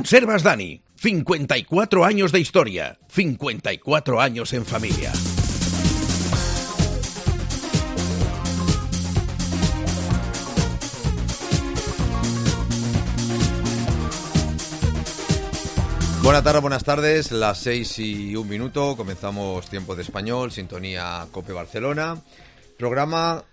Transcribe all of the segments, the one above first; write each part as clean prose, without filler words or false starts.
Conservas Dani, 54 años de historia, 54 años en familia. Buenas tardes, las 6:01, comenzamos Tiempo de Español, sintonía COPE Barcelona, programa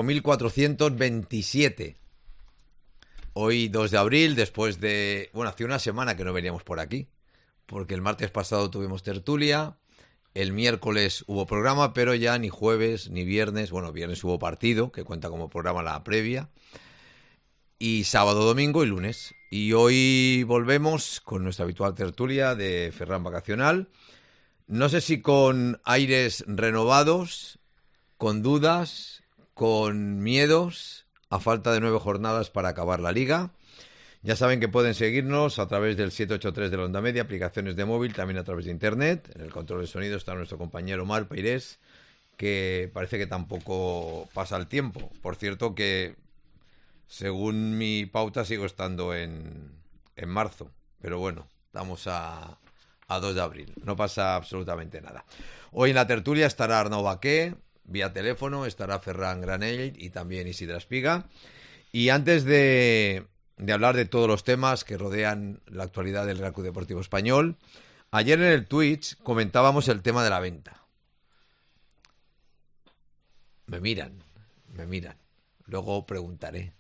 5427. Hoy 2 de abril, después de... hace una semana que no veníamos por aquí, porque el martes pasado tuvimos tertulia, el miércoles hubo programa, pero ya ni jueves ni viernes, viernes hubo partido, que cuenta como programa la previa, y sábado, domingo y lunes. Y hoy volvemos con nuestra habitual tertulia de Ferran Vacacional. No sé si con aires renovados, con dudas, con miedos, a falta de 9 jornadas para acabar la Liga. Ya saben que pueden seguirnos a través del 783 de la Onda Media, aplicaciones de móvil, también a través de Internet. En el control de sonido está nuestro compañero Omar Peirés, que parece que tampoco pasa el tiempo. Por cierto que, según mi pauta, sigo estando en marzo. Pero bueno, estamos a 2 de abril. No pasa absolutamente nada. Hoy en la tertulia estará Arnau Baqué, vía teléfono, estará Ferran Granell y también Isidra Espiga. Y antes de hablar de todos los temas que rodean la actualidad del Real Club Deportivo Español, ayer en el Twitch comentábamos el tema de la venta. Me miran. Luego preguntaré.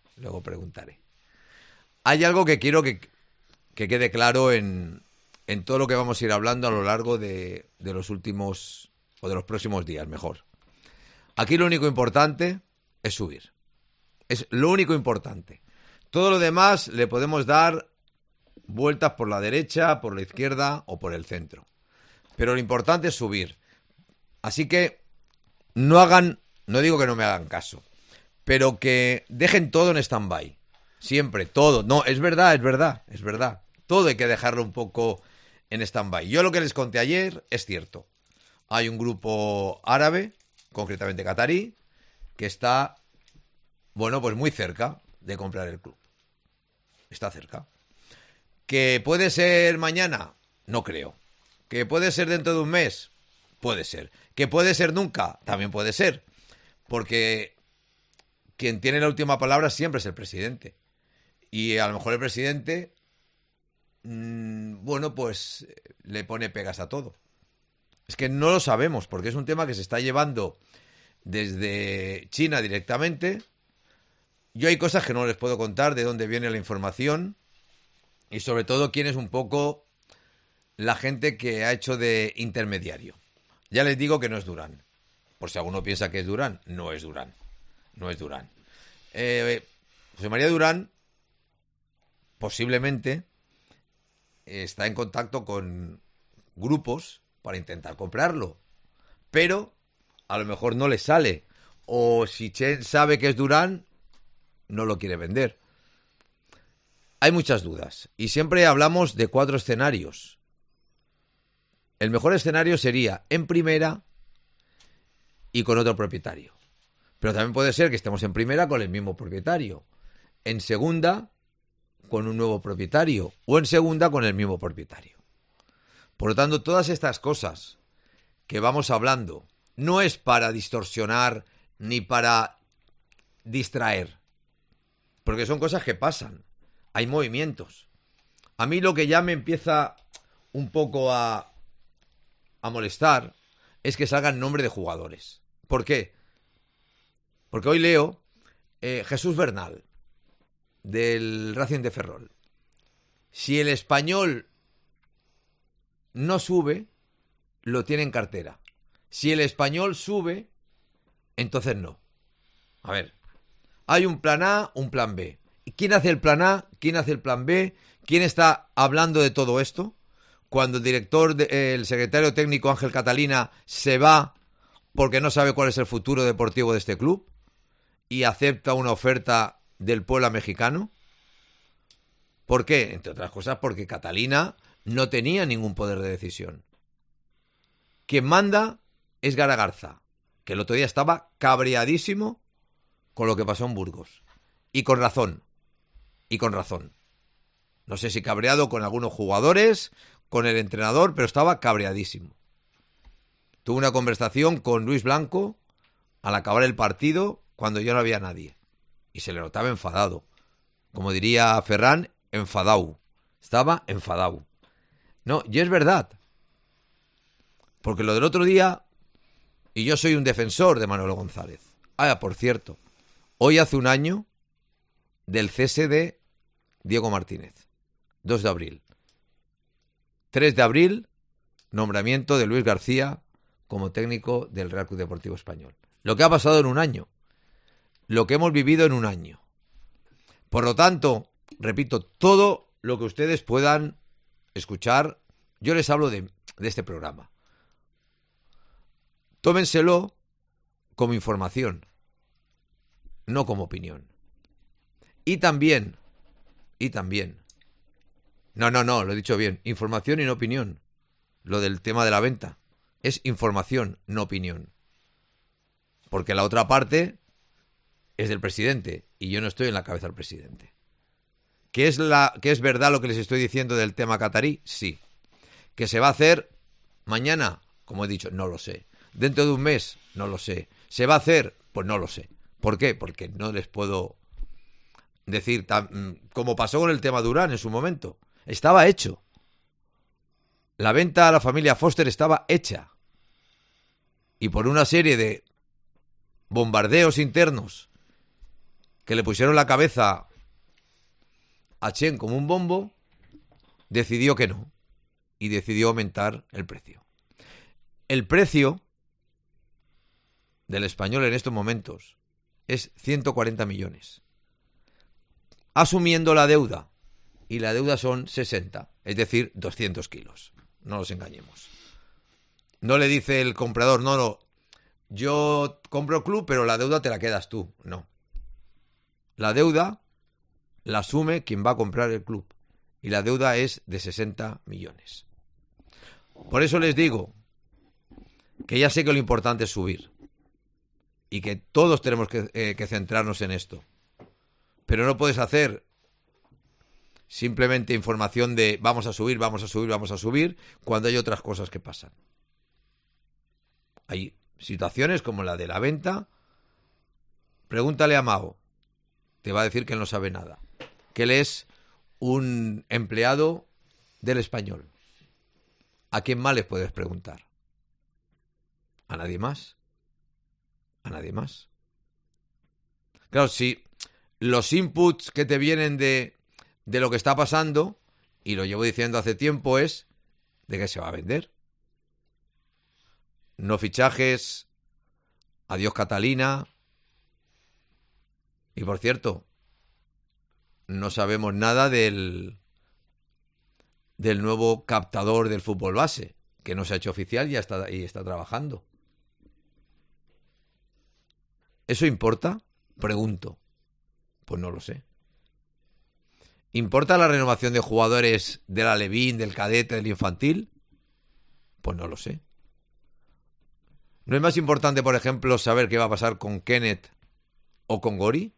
Hay algo que quiero que quede claro en todo lo que vamos a ir hablando a lo largo de los últimos, o de los próximos días, mejor. Aquí lo único importante es subir. Es lo único importante. Todo lo demás le podemos dar vueltas por la derecha, por la izquierda o por el centro. Pero lo importante es subir. Así que no digo que no me hagan caso, pero que dejen todo en stand-by. Siempre, todo. No, es verdad. Todo hay que dejarlo un poco en stand-by. Yo lo que les conté ayer es cierto. Hay un grupo árabe, concretamente catarí, que está, pues muy cerca de comprar el club. Está cerca. ¿Que puede ser mañana? No creo. ¿Que puede ser dentro de un mes? Puede ser. ¿Que puede ser nunca? También puede ser. Porque quien tiene la última palabra siempre es el presidente. Y a lo mejor el presidente, pues le pone pegas a todo. Es que no lo sabemos, porque es un tema que se está llevando desde China directamente. Yo hay cosas que no les puedo contar, de dónde viene la información y sobre todo quién es un poco la gente que ha hecho de intermediario. Ya les digo que no es Durán. Por si alguno piensa que es Durán, no es Durán. José María Durán posiblemente está en contacto con grupos para intentar comprarlo, pero a lo mejor no le sale, o si Chen sabe que es Durán, no lo quiere vender. Hay muchas dudas y siempre hablamos de 4 escenarios. El mejor escenario sería en primera y con otro propietario, pero también puede ser que estemos en primera con el mismo propietario, en segunda con un nuevo propietario o en segunda con el mismo propietario. Por lo tanto, todas estas cosas que vamos hablando no es para distorsionar ni para distraer, porque son cosas que pasan. Hay movimientos. A mí lo que ya me empieza un poco a molestar es que salgan nombre de jugadores. ¿Por qué? Porque hoy leo Jesús Bernal, del Racing de Ferrol. Si el Español no sube, lo tiene en cartera. Si el Español sube, entonces no. A ver, hay un plan A, un plan B. ¿Quién hace el plan A? ¿Quién hace el plan B? ¿Quién está hablando de todo esto? Cuando el secretario técnico Ángel Catalina se va porque no sabe cuál es el futuro deportivo de este club y acepta una oferta del Puebla mexicano. ¿Por qué? Entre otras cosas porque Catalina no tenía ningún poder de decisión. Quien manda es Gara Garza, que el otro día estaba cabreadísimo con lo que pasó en Burgos. Y con razón. No sé si cabreado con algunos jugadores, con el entrenador, pero estaba cabreadísimo. Tuve una conversación con Luis Blanco al acabar el partido cuando ya no había nadie. Y se le notaba enfadado. Como diría Ferran, enfadau. Estaba enfadau. No, y es verdad. Porque lo del otro día, y yo soy un defensor de Manolo González. Ah, por cierto, hoy hace un año del cese de Diego Martínez. 2 de abril. 3 de abril, nombramiento de Luis García como técnico del Real Club Deportivo Español. Lo que ha pasado en un año. Lo que hemos vivido en un año. Por lo tanto, repito, todo lo que ustedes puedan escuchar, yo les hablo de este programa. Tómenselo como información, no como opinión. Y también, no, lo he dicho bien, información y no opinión. Lo del tema de la venta es información, no opinión. Porque la otra parte es del presidente y yo no estoy en la cabeza del presidente. ¿Que es verdad lo que les estoy diciendo del tema catarí? Sí. ¿Que se va a hacer mañana? Como he dicho, no lo sé. ¿Dentro de un mes? No lo sé. ¿Se va a hacer? Pues no lo sé. ¿Por qué? Porque no les puedo decir, como pasó con el tema Durán en su momento. Estaba hecho. La venta a la familia Foster estaba hecha. Y por una serie de bombardeos internos que le pusieron la cabeza a Chen como un bombo, decidió que no. Y decidió aumentar el precio. El precio del Español en estos momentos es 140 millones. Asumiendo la deuda. Y la deuda son 60, es decir, 200 kilos. No nos engañemos. No le dice el comprador, no, yo compro el club, pero la deuda te la quedas tú. No. La deuda la asume quien va a comprar el club. Y la deuda es de 60 millones. Por eso les digo que ya sé que lo importante es subir. Y que todos tenemos que centrarnos en esto. Pero no puedes hacer simplemente información de vamos a subir, cuando hay otras cosas que pasan. Hay situaciones como la de la venta. Pregúntale a Mao. Te va a decir que él no sabe nada. Que él es un empleado del Español. ¿A quién más le puedes preguntar? ¿A nadie más? ¿A nadie más? Claro, si los inputs que te vienen de lo que está pasando, y lo llevo diciendo hace tiempo, es de que se va a vender. No fichajes, adiós Catalina. Y por cierto, no sabemos nada del nuevo captador del fútbol base, que no se ha hecho oficial y está trabajando. ¿Eso importa? Pregunto. Pues no lo sé. ¿Importa la renovación de jugadores del alevín, del cadete, del infantil? Pues no lo sé. ¿No es más importante, por ejemplo, saber qué va a pasar con Kenneth o con Gori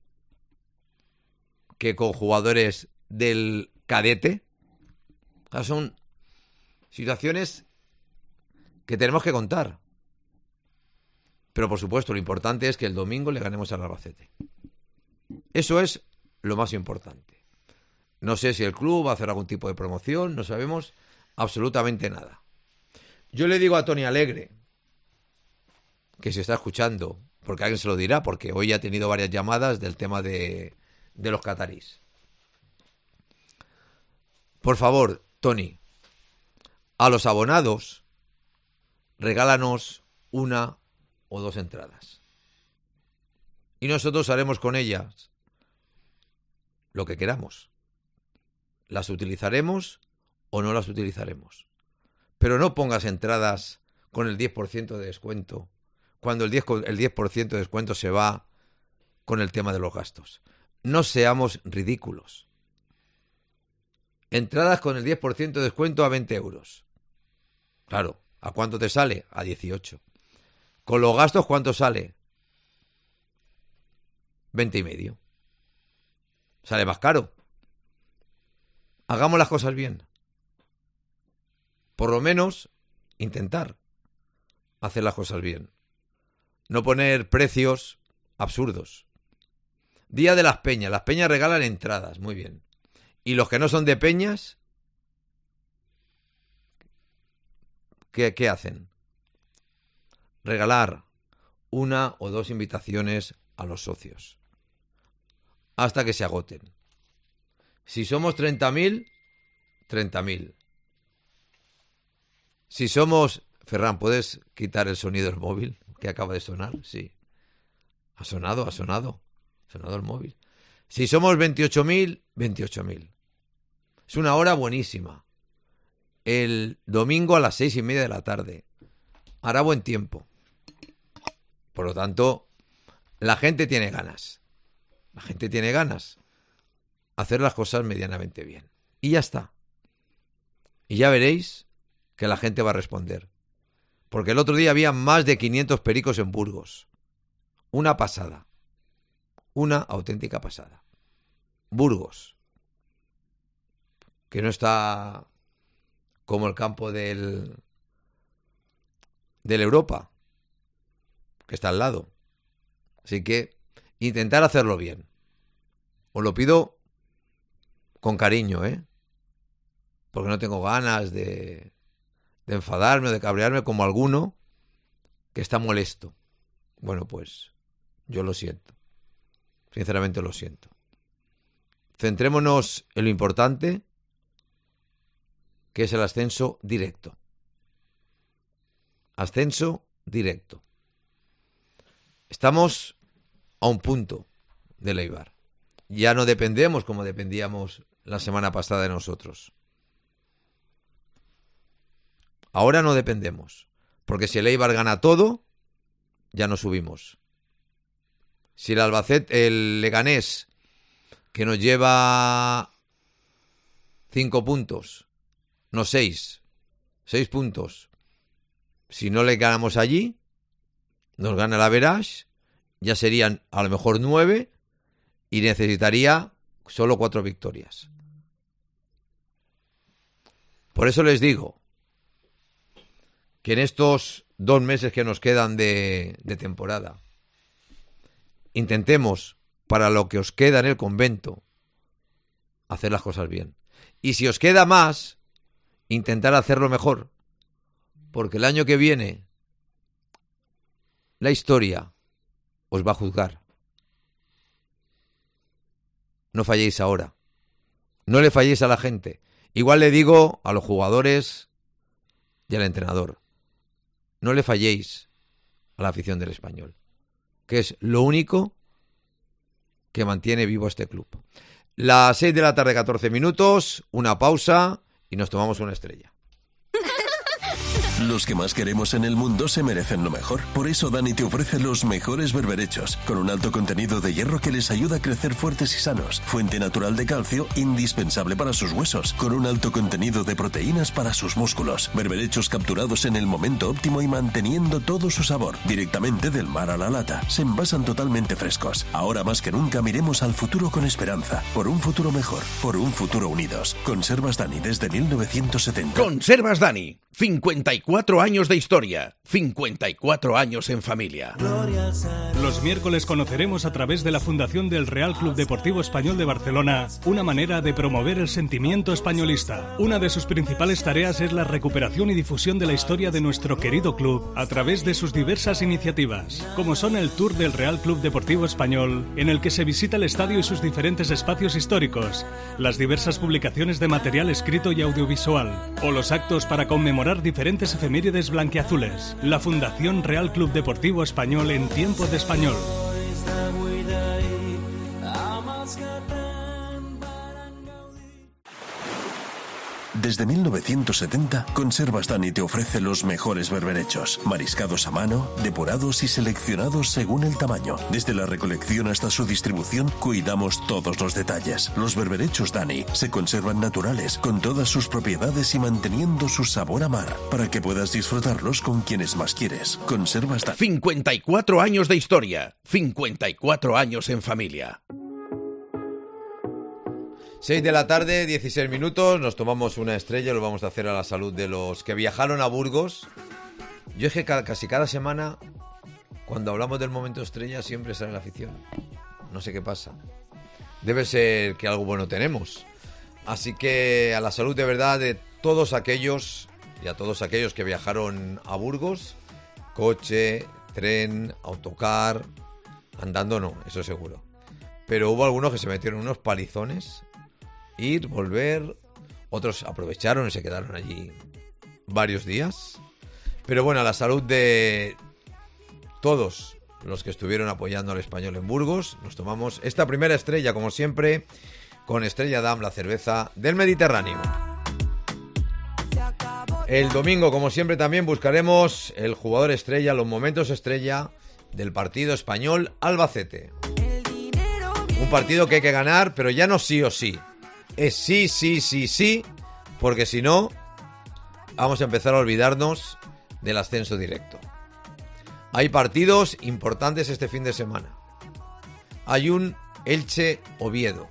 que con jugadores del cadete? O sea, son situaciones que tenemos que contar. Pero, por supuesto, lo importante es que el domingo le ganemos al Albacete. Eso es lo más importante. No sé si el club va a hacer algún tipo de promoción, no sabemos absolutamente nada. Yo le digo a Tony Alegre, que se está escuchando, porque alguien se lo dirá, porque hoy ha tenido varias llamadas del tema de los catarís. Por favor, Tony, a los abonados, regálanos 1 o 2 entradas. Y nosotros haremos con ellas lo que queramos. Las utilizaremos o no las utilizaremos. Pero no pongas entradas con el 10% de descuento, cuando el 10% de descuento se va con el tema de los gastos. No seamos ridículos. Entradas con el 10% de descuento a 20 euros. Claro, ¿a cuánto te sale? A 18. Con los gastos, ¿cuánto sale? 20,5. Sale más caro. hagamos las cosas bien. Por lo menos intentar hacer las cosas bien. No poner precios absurdos. Día de las peñas. Las peñas regalan entradas, muy bien. Y los que no son de peñas, ¿qué hacen? Regalar 1 o 2 invitaciones a los socios. Hasta que se agoten. Si somos 30.000, 30.000. Si somos... Ferran, ¿puedes quitar el sonido del móvil que acaba de sonar? Sí. Ha sonado el móvil. Si somos 28.000, 28.000. Es una hora buenísima. El domingo a las 6:30 de la tarde. Hará buen tiempo. Por lo tanto, la gente tiene ganas. La gente tiene ganas. Hacer las cosas medianamente bien. Y ya está. Y ya veréis que la gente va a responder. Porque el otro día había más de 500 pericos en Burgos. Una pasada. Una auténtica pasada. Burgos. Que no está como el campo del Europa. Que está al lado. Así que intentar hacerlo bien. Os lo pido con cariño, porque no tengo ganas de enfadarme o de cabrearme como alguno que está molesto. Bueno, pues yo lo siento. Sinceramente lo siento. Centrémonos en lo importante, que es el ascenso directo. Ascenso directo. Estamos a un punto del Eibar. Ya no dependemos como dependíamos la semana pasada de nosotros. Ahora no dependemos, porque si el Eibar gana todo, ya no subimos. Si el Albacete, el Leganés, que nos lleva 5 puntos, no 6 puntos, si no le ganamos allí, nos gana el average, ya serían a lo mejor 9 y necesitaría solo 4 victorias. Por eso les digo que en estos 2 meses que nos quedan de temporada, intentemos, para lo que os queda en el convento, hacer las cosas bien. Y si os queda más, intentar hacerlo mejor. Porque el año que viene, la historia os va a juzgar. No falléis ahora. No le falléis a la gente. Igual le digo a los jugadores y al entrenador. No le falléis a la afición del Español, que es lo único que mantiene vivo este club. Las 6 de la tarde, 14 minutos, una pausa y nos tomamos una estrella. Los que más queremos en el mundo se merecen lo mejor. Por eso Dani te ofrece los mejores berberechos, con un alto contenido de hierro que les ayuda a crecer fuertes y sanos. Fuente natural de calcio, indispensable para sus huesos, con un alto contenido de proteínas para sus músculos. Berberechos capturados en el momento óptimo y manteniendo todo su sabor. Directamente del mar a la lata. Se envasan totalmente frescos. Ahora más que nunca miremos al futuro con esperanza. Por un futuro mejor. Por un futuro unidos. Conservas Dani desde 1970. Conservas Dani. 54 años de historia, 54 años en familia. Los miércoles conoceremos a través de la Fundación del Real Club Deportivo Español de Barcelona una manera de promover el sentimiento españolista. Una de sus principales tareas es la recuperación y difusión de la historia de nuestro querido club a través de sus diversas iniciativas, como son el Tour del Real Club Deportivo Español, en el que se visita el estadio y sus diferentes espacios históricos, las diversas publicaciones de material escrito y audiovisual, o los actos para conmemorar diferentes efemérides blanquiazules. La Fundación Real Club Deportivo Español en tiempo de español. Desde 1970, Conservas Dani te ofrece los mejores berberechos, mariscados a mano, depurados y seleccionados según el tamaño. Desde la recolección hasta su distribución, cuidamos todos los detalles. Los berberechos Dani se conservan naturales, con todas sus propiedades y manteniendo su sabor a mar, para que puedas disfrutarlos con quienes más quieres. Conservas Dani. 54 años de historia, 54 años en familia. 6 de la tarde, 16 minutos, nos tomamos una estrella, lo vamos a hacer a la salud de los que viajaron a Burgos. Yo es que casi cada semana, cuando hablamos del momento estrella, siempre sale la afición. No sé qué pasa. Debe ser que algo bueno tenemos. Así que a la salud de verdad de todos aquellos y a todos aquellos que viajaron a Burgos, coche, tren, autocar, andando no, eso seguro. Pero hubo algunos que se metieron unos palizones, ir, volver, otros aprovecharon y se quedaron allí varios días. Pero bueno, a la salud de todos los que estuvieron apoyando al Español en Burgos, nos tomamos esta primera estrella, como siempre, con Estrella Damm, la cerveza del Mediterráneo. El domingo, como siempre, también buscaremos el jugador estrella, los momentos estrella del partido Español Albacete. Un partido que hay que ganar, pero ya no sí o sí. Es sí, sí, sí, sí, porque si no, vamos a empezar a olvidarnos del ascenso directo. Hay partidos importantes este fin de semana. Hay un Elche-Oviedo.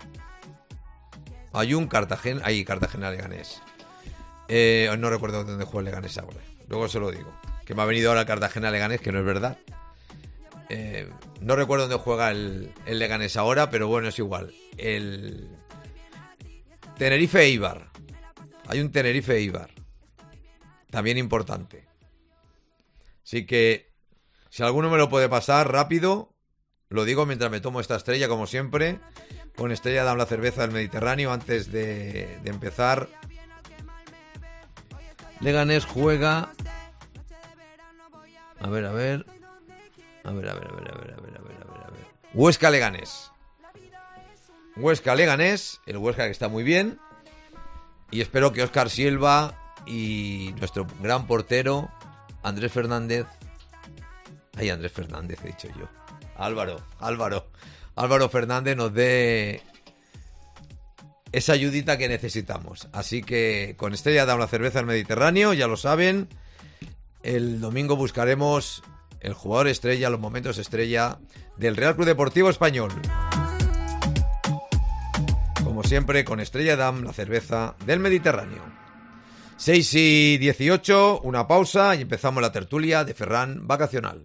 Hay un Cartagena-Leganés. No recuerdo dónde juega el Leganés ahora. Luego se lo digo. Que me ha venido ahora el Cartagena-Leganés, que no es verdad. No recuerdo dónde juega el Leganés ahora, pero bueno, es igual. El Tenerife-Eibar. Hay un Tenerife-Eibar. También importante. Así que, si alguno me lo puede pasar rápido, lo digo mientras me tomo esta estrella, como siempre. Con Estrella Damm, la cerveza del Mediterráneo. Antes de empezar, Leganés juega. A ver. Huesca-Leganés. Huesca-Leganés. El Huesca que está muy bien. Y espero que Óscar Silva y nuestro gran portero, Andrés Fernández. Andrés Fernández, he dicho yo. Álvaro Fernández nos dé esa ayudita que necesitamos. Así que con Estrella Damm, la cerveza del Mediterráneo, ya lo saben. El domingo buscaremos el jugador estrella, los momentos estrella del Real Club Deportivo Español. Como siempre, con Estrella Damm, la cerveza del Mediterráneo. 6 y 18, una pausa y empezamos la tertulia de Ferran Vacacional.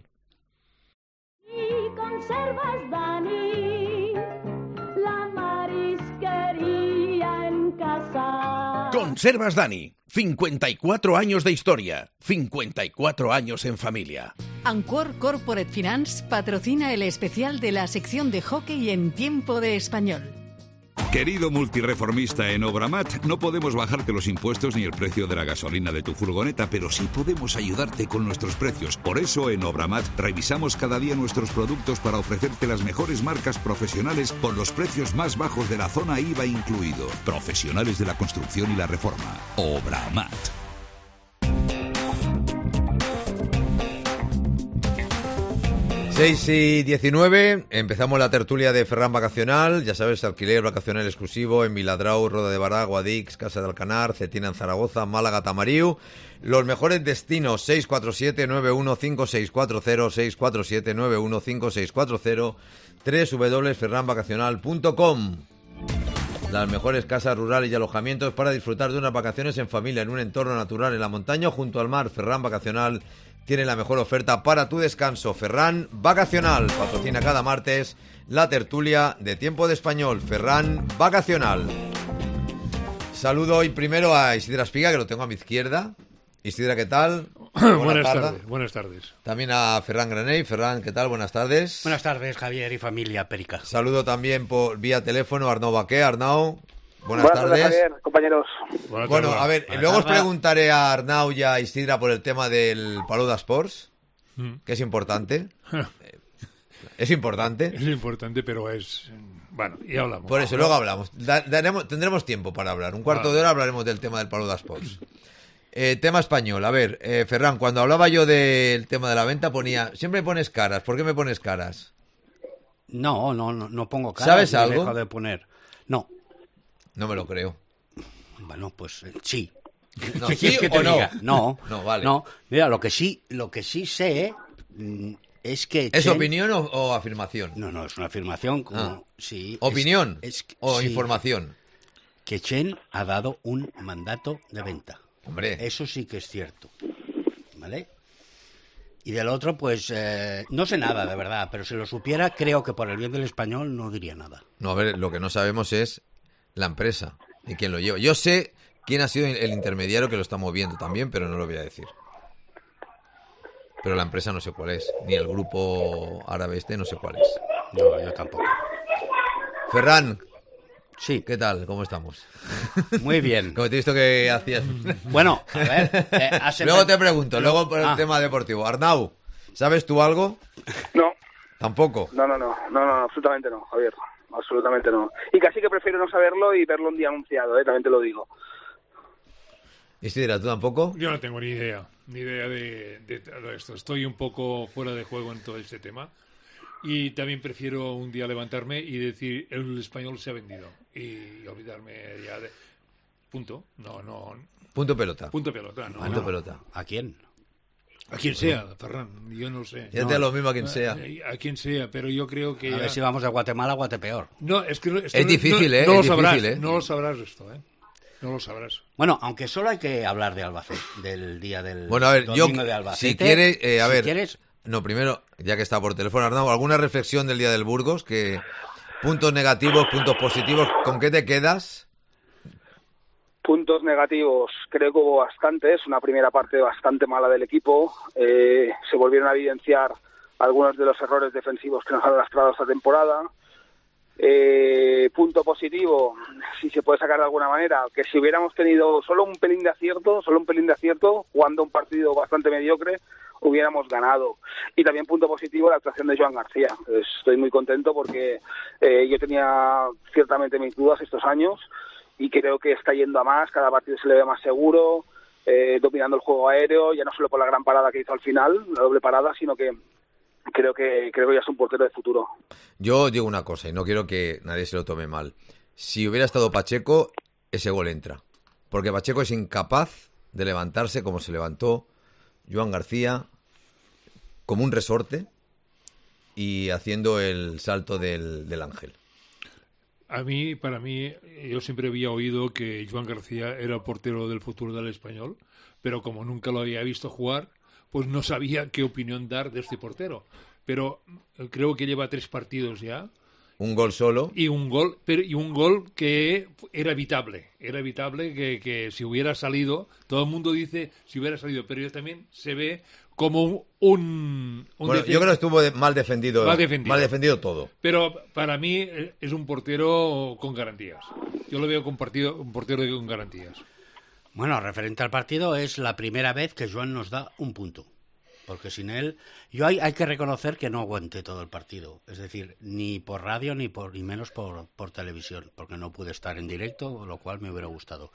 Conservas, Dani, la marisquería en casa. Conservas Dani, 54 años de historia, 54 años en familia. Ancuor Corporate Finance patrocina el especial de la sección de hockey en Tiempo de Español. Querido multireformista en Obramat, no podemos bajarte los impuestos ni el precio de la gasolina de tu furgoneta, pero sí podemos ayudarte con nuestros precios. Por eso en Obramat revisamos cada día nuestros productos para ofrecerte las mejores marcas profesionales con los precios más bajos de la zona, IVA incluido. Profesionales de la construcción y la reforma. Obramat. 6 y 19, empezamos la tertulia de Ferran Vacacional, ya sabes, alquiler vacacional exclusivo en Viladrau, Roda de Bará, Guadix, Casa de Alcanar, Cetina en Zaragoza, Málaga, Tamariu. Los mejores destinos, 647-915640, 647-915640, www.ferranvacacional.com. Las mejores casas rurales y alojamientos para disfrutar de unas vacaciones en familia en un entorno natural en la montaña junto al mar. Ferran Vacacional tiene la mejor oferta para tu descanso. Ferran Vacacional patrocina cada martes la tertulia de Tiempo de Español. Ferran Vacacional. Saludo hoy primero a Isidra Espiga, que lo tengo a mi izquierda. Isidra, ¿qué tal? Buenas tardes. También a Ferran Granell. Ferran, ¿qué tal? Buenas tardes. Buenas tardes, Javier y familia Perica. Saludo también por vía teléfono a Arnau Baqué. Arnau, buenas tardes. Javier, compañeros. Bueno, a ver, luego os preguntaré a Arnau y a Isidra por el tema del Paluda Sports, que es importante. Es importante. Es importante, pero es... Bueno, ya hablamos. Por eso, luego hablamos. Tendremos tiempo para hablar. Un cuarto de hora hablaremos del tema del Paluda Sports. Tema español. A ver, Ferran, cuando hablaba yo del tema de la venta ponía... Siempre pones caras. ¿Por qué me pones caras? No pongo caras. ¿Sabes algo? Dejo de poner. No. No me lo creo. Bueno, pues sí. No, ¿Qué ¿sí quieres que te o no? diga? No. No, vale. No. Mira, lo que sí sé Es que ¿Es Chen- opinión o afirmación? No, es una afirmación. Como, Ah. sí, ¿Opinión o sí, información? que Chen ha dado un mandato de venta. Hombre, Eso sí que es cierto. ¿Vale? Y del otro, pues, no sé nada, de verdad, pero si lo supiera, creo que por el bien del Español no diría nada. no, a ver, lo que no sabemos es la empresa y quién lo lleva. Yo sé quién ha sido el intermediario que lo está moviendo también, pero no lo voy a decir. Pero la empresa no sé cuál es, ni el grupo árabe no sé cuál es. No, yo tampoco. Ferran, Sí, ¿qué tal? ¿Cómo estamos? muy bien. Como te he visto que hacías... Bueno, a ver, Luego te pregunto, luego por el Ah. tema deportivo. Arnau, ¿sabes tú algo? No, Tampoco. no, absolutamente no, Javier, absolutamente no. Y casi que prefiero no saberlo y verlo un día anunciado, también te lo digo. Isidra, ¿tú tampoco? Yo no tengo ni idea de todo esto. Estoy un poco fuera de juego en todo este tema. Y también prefiero un día levantarme y decir el español se ha vendido. Y olvidarme ya de... Punto. No. Punto pelota. Punto pelota. No. Punto pelota. ¿A quién? A quien sea, Ferran. Yo no sé. Ya te da lo mismo a quien sea. A quien sea, pero yo creo que... A ver si vamos de Guatemala a Guatepeor. No, es que... Es difícil, ¿eh? No lo Es sabrás, difícil, ¿eh? No lo sabrás esto, ¿eh? No lo sabrás. Bueno, aunque solo hay que hablar de Albacete, del día del Bueno, a ver, yo, domingo de Albacete. si quieres, a Si ver, quieres, no, primero, ya que está por teléfono, Arnau, ¿alguna reflexión del Día del Burgos? Que puntos negativos, puntos positivos, ¿con qué te quedas? Puntos negativos, creo que hubo bastantes. Una primera parte bastante mala del equipo. Se volvieron a evidenciar algunos de los errores defensivos que nos han lastrado esta temporada. Punto positivo, si se puede sacar de alguna manera, que si hubiéramos tenido solo un pelín de acierto, jugando un partido bastante mediocre, hubiéramos ganado. Y también punto positivo, la actuación de Joan García. Estoy muy contento porque yo tenía ciertamente mis dudas estos años y creo que está yendo a más, cada partido se le ve más seguro, dominando el juego aéreo, ya no solo por la gran parada que hizo al final, la doble parada, sino que creo que ya es un portero de futuro. Yo digo una cosa, y no quiero que nadie se lo tome mal. Si hubiera estado Pacheco, ese gol entra. Porque Pacheco es incapaz de levantarse como se levantó Joan García, como un resorte, y haciendo el salto del ángel. Para mí, yo siempre había oído que Joan García era el portero del futuro del Español, pero como nunca lo había visto jugar, pues no sabía qué opinión dar de este portero. Pero creo que lleva 3 partidos ya. Un gol solo. Y un gol que era evitable. Era evitable que si hubiera salido, todo el mundo dice si hubiera salido, pero también se ve como un Bueno, yo creo que estuvo mal defendido. Mal defendido. Mal defendido todo. Pero para mí es un portero con garantías. Yo lo veo un portero con garantías. bueno, referente al partido, es la primera vez que Joan nos da un punto. Porque sin él, hay que reconocer que no aguanté todo el partido. Es decir, ni por radio ni menos por televisión, porque no pude estar en directo, lo cual me hubiera gustado.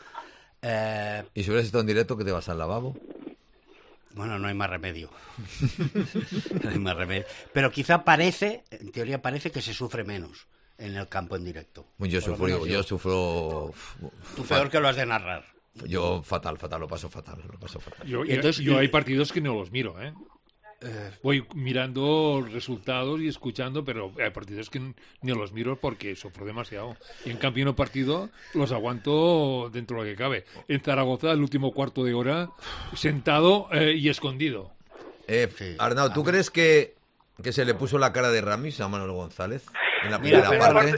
Y si hubieras estado en directo, ¿que te vas al lavabo? Bueno, no hay más remedio. No hay más remedio. Pero quizá en teoría parece que se sufre menos en el campo en directo. Yo Por lo menos sufro... Tú peor que lo has de narrar. Yo fatal, lo paso fatal. Yo hay partidos que no los miro, ¿eh? Voy mirando resultados y escuchando, pero hay partidos que ni los miro porque sufro demasiado. Y en cambio en un partido los aguanto dentro de lo que cabe. En Zaragoza, el último cuarto de hora, sentado y escondido. Sí. Arnau, ¿tú crees que se le puso la cara de Ramis a Manuel González en la Mira, primera parte?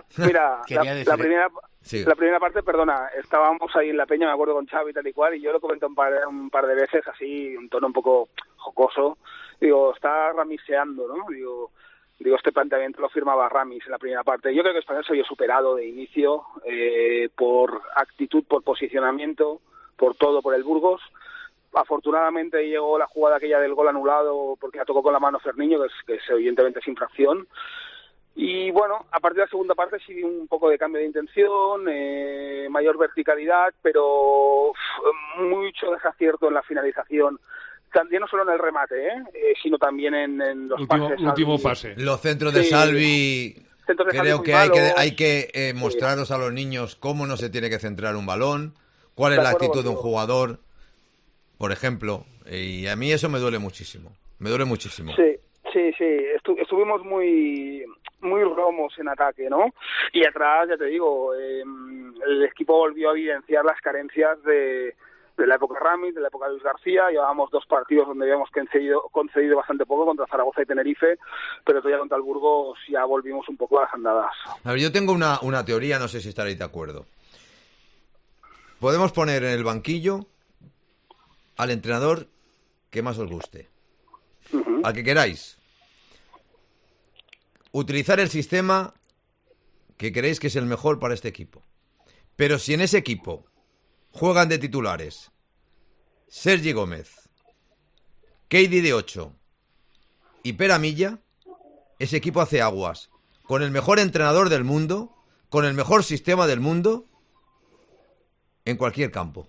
La primera parte, perdona, estábamos ahí en la peña, me acuerdo con Xavi tal y cual, y yo lo comenté un par de veces, así, un tono un poco jocoso. Digo, está ramiseando, ¿no? Digo, este planteamiento lo firmaba Ramis en la primera parte. Yo creo que Español se había superado de inicio por actitud, por posicionamiento, por todo, por el Burgos. Afortunadamente llegó la jugada aquella del gol anulado porque la tocó con la mano Ferniño, que es evidentemente es infracción. Y bueno, a partir de la segunda parte sí vi un poco de cambio de intención, mayor verticalidad, pero mucho desacierto en la finalización. También no solo en el remate, sino también en los pases. Último pase. Los centros de Salvi, creo que hay que Sí. mostraros a los niños cómo no se tiene que centrar un balón, cuál es la actitud de un jugador, por ejemplo. Y a mí eso me duele muchísimo. Sí, Sí, estuvimos muy romos en ataque, ¿no? Y atrás, ya te digo, el equipo volvió a evidenciar las carencias de la época Ramis, de la época de Luis García. Llevábamos 2 partidos donde habíamos concedido bastante poco, contra Zaragoza y Tenerife, pero todavía contra el Burgos ya volvimos un poco a las andadas. A ver, yo tengo una teoría, no sé si estaréis de acuerdo. Podemos poner en el banquillo al entrenador que más os guste, al que queráis. Utilizar el sistema que creéis que es el mejor para este equipo. Pero si en ese equipo juegan de titulares Sergi Gómez, Keidi de 8 y Pere Milla, ese equipo hace aguas. Con el mejor entrenador del mundo, con el mejor sistema del mundo, en cualquier campo.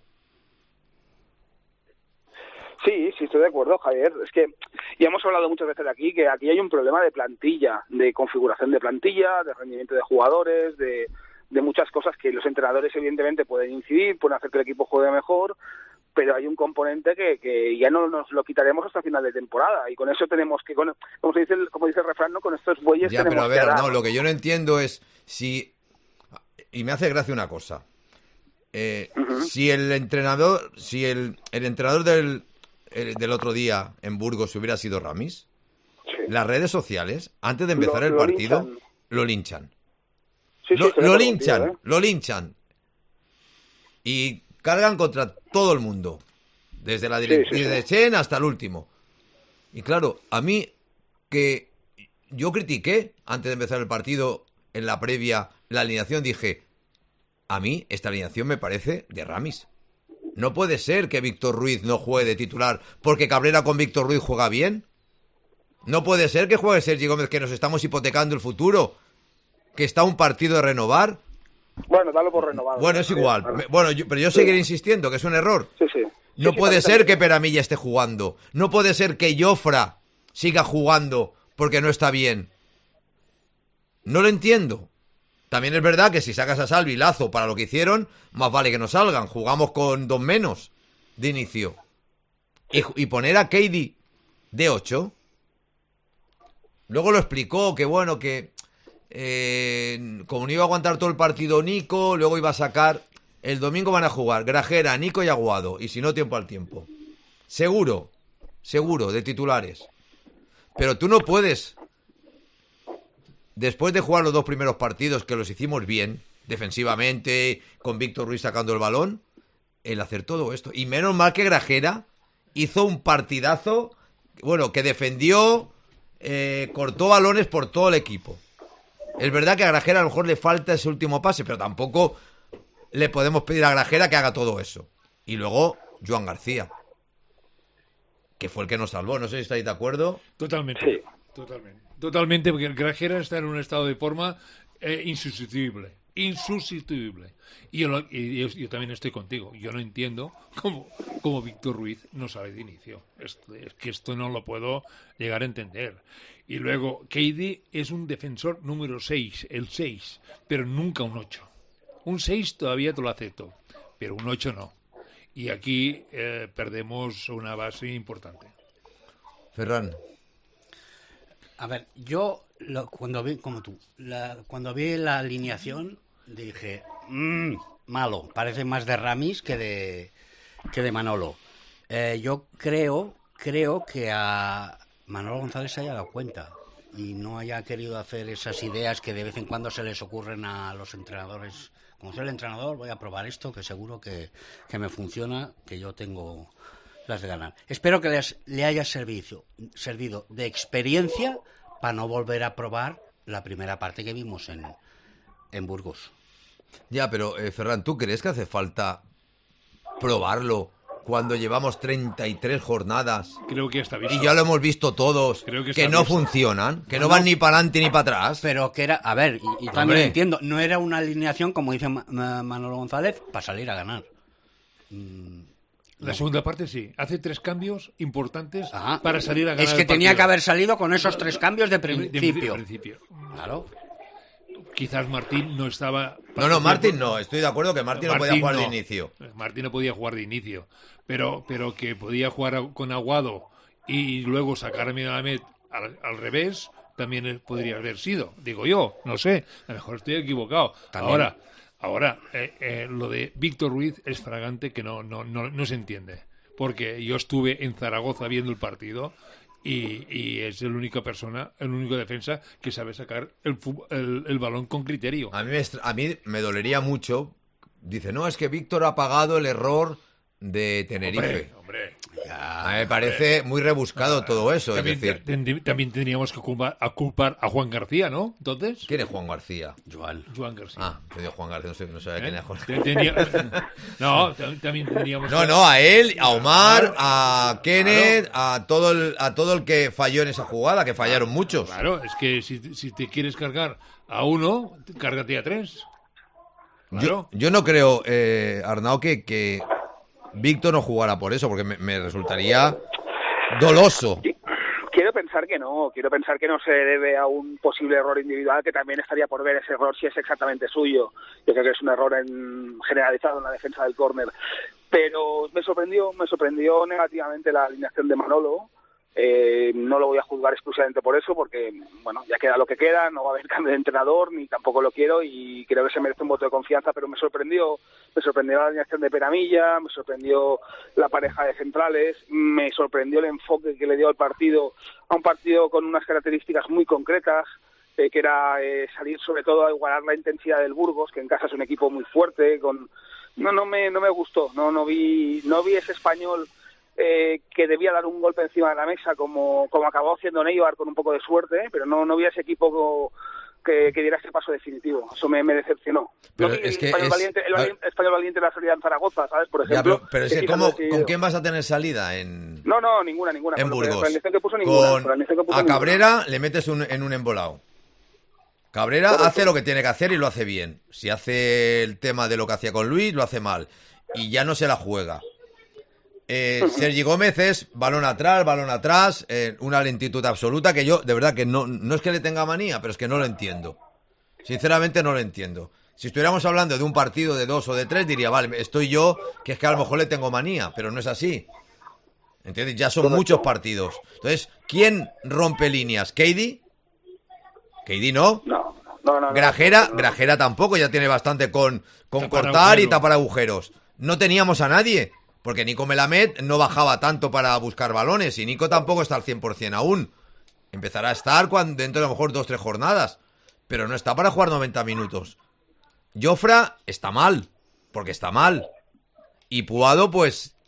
Sí, estoy de acuerdo, Javier. Es que ya hemos hablado muchas veces de aquí que aquí hay un problema de plantilla, de configuración de plantilla, de rendimiento de jugadores, de muchas cosas que los entrenadores evidentemente pueden incidir, pueden hacer que el equipo juegue mejor, pero hay un componente que ya no nos lo quitaremos hasta final de temporada, y con eso tenemos que, como dice el refrán, ¿no? Con estos bueyes ya, tenemos pero a ver, que dar. no, lo que yo no entiendo es si, y me hace gracia una cosa, si el entrenador del otro día en Burgos hubiera sido Ramis, las redes sociales, antes de empezar el partido, lo linchan. Lo linchan. Y cargan contra todo el mundo. Desde la directiva de Chen hasta el último. Y claro, a mí, que yo critiqué antes de empezar el partido, en la previa, la alineación, dije, a mí esta alineación me parece de Ramis. No puede ser que Víctor Ruiz no juegue de titular porque Cabrera con Víctor Ruiz juega bien. No puede ser que juegue Sergi Gómez, que nos estamos hipotecando el futuro, que está un partido de renovar. Bueno, dalo por renovado. Bueno, es igual. Bueno, pero yo seguiré insistiendo que es un error. Sí. No puede ser que Pere Milla esté jugando. No puede ser que Jofra siga jugando porque no está bien. No lo entiendo. También es verdad que si sacas a Salvi y Lazo para lo que hicieron, más vale que no salgan. Jugamos con 2 menos de inicio. Y poner a Keidi de 8. Luego lo explicó que bueno, que como no iba a aguantar todo el partido Nico, luego iba a sacar. El domingo van a jugar Grajera, Nico y Aguado. Y si no, tiempo al tiempo. Seguro, de titulares. Pero tú no puedes, después de jugar los 2 primeros partidos, que los hicimos bien, defensivamente, con Víctor Ruiz sacando el balón, el hacer todo esto. Y menos mal que Grajera hizo un partidazo, bueno, que defendió, cortó balones por todo el equipo. Es verdad que a Grajera a lo mejor le falta ese último pase, pero tampoco le podemos pedir a Grajera que haga todo eso. Y luego, Joan García, que fue el que nos salvó. No sé si estáis de acuerdo. Totalmente. Sí. Totalmente, porque Grajera está en un estado de forma insustituible. Y yo también estoy contigo. Yo no entiendo cómo Víctor Ruiz no sabe de inicio. Es que esto no lo puedo llegar a entender. Y luego, Keidi es un defensor número 6, el 6, pero nunca un 8. Un 6 todavía te lo acepto, pero un 8 no. Y aquí perdemos una base importante. Ferran. A ver, yo cuando vi, como tú, cuando vi la alineación dije, malo, parece más de Ramis que de Manolo. Yo creo que a Manolo González se haya dado cuenta y no haya querido hacer esas ideas que de vez en cuando se les ocurren a los entrenadores. Como soy el entrenador, voy a probar esto, que seguro que me funciona, que yo tengo las de ganar. Espero que le haya servido de experiencia para no volver a probar la primera parte que vimos en Burgos. Ya, pero Ferran, ¿tú crees que hace falta probarlo cuando llevamos 33 jornadas? Creo que está visto. Y ya lo hemos visto todos, que no funcionan, que no van ni para adelante ni para atrás. Pero que era, a ver, y también lo entiendo, no era una alineación, como dice Manolo González, para salir a ganar. La segunda parte sí, hace 3 cambios importantes para salir a ganar. Es que tenía que haber salido con esos 3 cambios de principio. Claro. Quizás Martín no estaba... No, Martín no. Estoy de acuerdo que Martín no podía jugar de inicio. Martín no podía jugar de inicio. Pero que podía jugar con Aguado y luego sacar a Melamed al revés también podría haber sido, digo yo, no sé, a lo mejor estoy equivocado. También. Ahora, lo de Víctor Ruiz es fragante que no se entiende, porque yo estuve en Zaragoza viendo el partido y es el único defensa que sabe sacar el balón con criterio. A mí me dolería mucho. Dice, no, es que Víctor ha pagado el error de Tenerife. Hombre. A mí me parece muy rebuscado todo eso. También, es decir, también tendríamos que culpar a Juan García, ¿no? Entonces. ¿Quién es Juan García? Joan García. Ah, te digo Juan García, no sabía quién es Juan García. También tendríamos. No, a él, a Omar, a Kenneth, a todo el que falló en esa jugada, que fallaron muchos. Claro, es que si te quieres cargar a uno, cárgate a tres. Claro. Yo no creo, Arnau, que Víctor no jugara por eso, porque me resultaría doloso. Quiero pensar que no se debe a un posible error individual, que también estaría por ver ese error si es exactamente suyo. Yo creo que es un error generalizado en la defensa del córner. Pero me sorprendió negativamente la alineación de Manolo. No lo voy a juzgar exclusivamente por eso, porque bueno, ya queda lo que queda, no va a haber cambio de entrenador, ni tampoco lo quiero, y creo que se merece un voto de confianza, pero me sorprendió la alineación de Peramilla, me sorprendió la pareja de centrales, me sorprendió el enfoque que le dio al partido, a un partido con unas características muy concretas, que era salir sobre todo a igualar la intensidad del Burgos, que en casa es un equipo muy fuerte, no me gustó, no vi ese Español que debía dar un golpe encima de la mesa como acabó haciendo Neibar con un poco de suerte, pero no vi a ese equipo que diera ese paso definitivo. Eso me decepcionó. Pero no vi es que el Español valiente de la salida en Zaragoza, ¿sabes? Por ejemplo. Ya, pero es que ¿con quién vas a tener salida en...? No, ninguna. En Burgos. A Cabrera le metes en un embolado. Cabrera hace lo que tiene que hacer y lo hace bien. Si hace el tema de lo que hacía con Luis, lo hace mal. Y ya no se la juega. Sergi Gómez es balón atrás, una lentitud absoluta que yo, de verdad, que no es que le tenga manía, pero es que no lo entiendo. Sinceramente no lo entiendo. Si estuviéramos hablando de un partido de 2 o de 3, diría, vale, estoy yo, que es que a lo mejor le tengo manía, pero no es así. ¿Entiendes? Ya son muchos partidos. Entonces, ¿quién rompe líneas? ¿Keidi? ¿Keidi no? No. Grajera tampoco, ya tiene bastante con cortar y tapar agujeros. No teníamos a nadie. Porque Nico Melamed no bajaba tanto para buscar balones y Nico tampoco está al 100% aún. Empezará a estar dentro de a lo mejor 2-3 jornadas, pero no está para jugar 90 minutos. Jofra está mal, porque está mal. Y Puado, pues,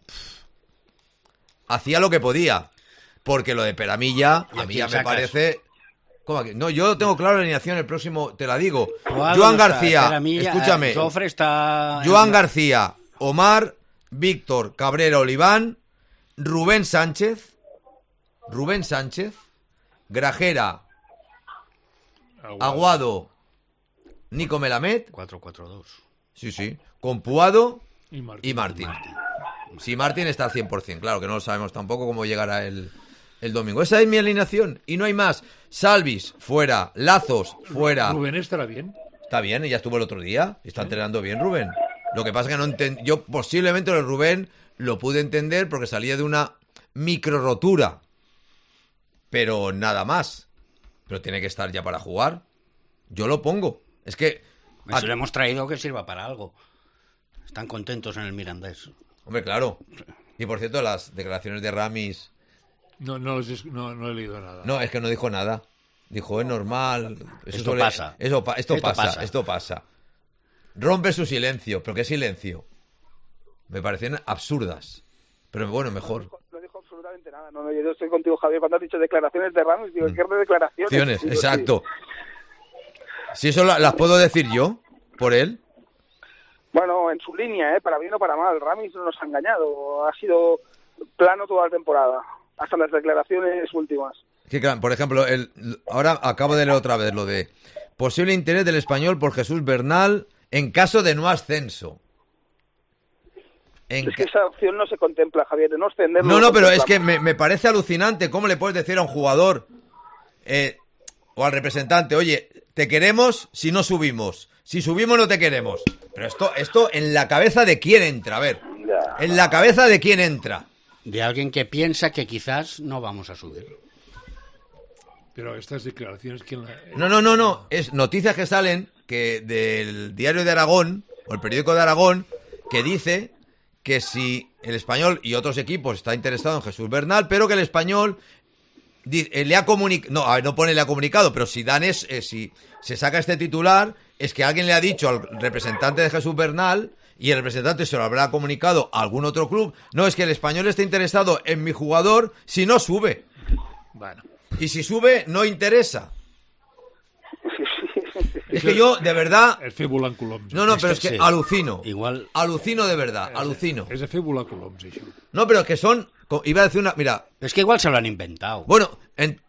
hacía lo que podía. Porque lo de Peramilla, a mí ya me parece... ¿Cómo que? No, yo tengo claro la alineación, el próximo, te la digo. Joan García, escúchame. Jofre está... Joan García, Omar... Víctor, Cabrera, Oliván, Rubén Sánchez, Grajera, Aguado, Nico Melamed. 4-4-2. Sí, con Puado y Martín. Si Martín está al 100%, claro que no lo sabemos tampoco cómo llegará el domingo. Esa es mi alineación y no hay más. Salvis, fuera. Lazos, fuera. ¿Rubén estará bien? Está bien, ya estuvo el otro día. Está entrenando bien, Rubén. Lo que pasa es que yo posiblemente lo de Rubén lo pude entender porque salía de una micro rotura. Pero nada más. Pero tiene que estar ya para jugar. Yo lo pongo. Es que... Eso le hemos traído que sirva para algo. Están contentos en el Mirandés. Hombre, claro. Y por cierto, las declaraciones de Ramis... No he leído nada. No, es que no dijo nada. Dijo, es normal. Esto pasa. Esto pasa. Rompe su silencio. ¿Pero qué silencio? Me parecen absurdas. Pero bueno, mejor. No dijo absolutamente nada. No, yo estoy contigo, Javier. Cuando has dicho declaraciones de Ramos, digo, ¿qué declaraciones? Digo, exacto. Si eso las puedo decir yo, por él. Bueno, en su línea, para bien o para mal. Ramis no nos ha engañado. Ha sido plano toda la temporada. Hasta las declaraciones últimas. Que, por ejemplo, ahora acabo de leer otra vez lo de posible interés del Español por Jesús Bernal en caso de no ascenso. Es que esa opción no se contempla, Javier, de no ascender. No, pero es que me parece alucinante cómo le puedes decir a un jugador o al representante, oye, te queremos si no subimos. Si subimos no te queremos. Pero esto en la cabeza de quién entra, a ver. En la cabeza de quién entra. De alguien que piensa que quizás no vamos a subir. Pero estas declaraciones... No. Es noticias que salen que del Diario de Aragón, o el periódico de Aragón, que dice que si el Español y otros equipos está interesado en Jesús Bernal, pero que el Español le ha comunicado... No, a ver, no pone le ha comunicado, pero si si se saca este titular, es que alguien le ha dicho al representante de Jesús Bernal, y el representante se lo habrá comunicado a algún otro club, no, es que el Español está interesado en mi jugador si no sube. Bueno. Y si sube, no interesa. Es que yo, de verdad... El fébula Coloms. No, pero es que sí. alucino. Igual... Alucino de verdad, alucino. Es de fébula Coloms, això. No, pero es que son... Iba a decir una... Mira... Es que igual se lo han inventado. Bueno,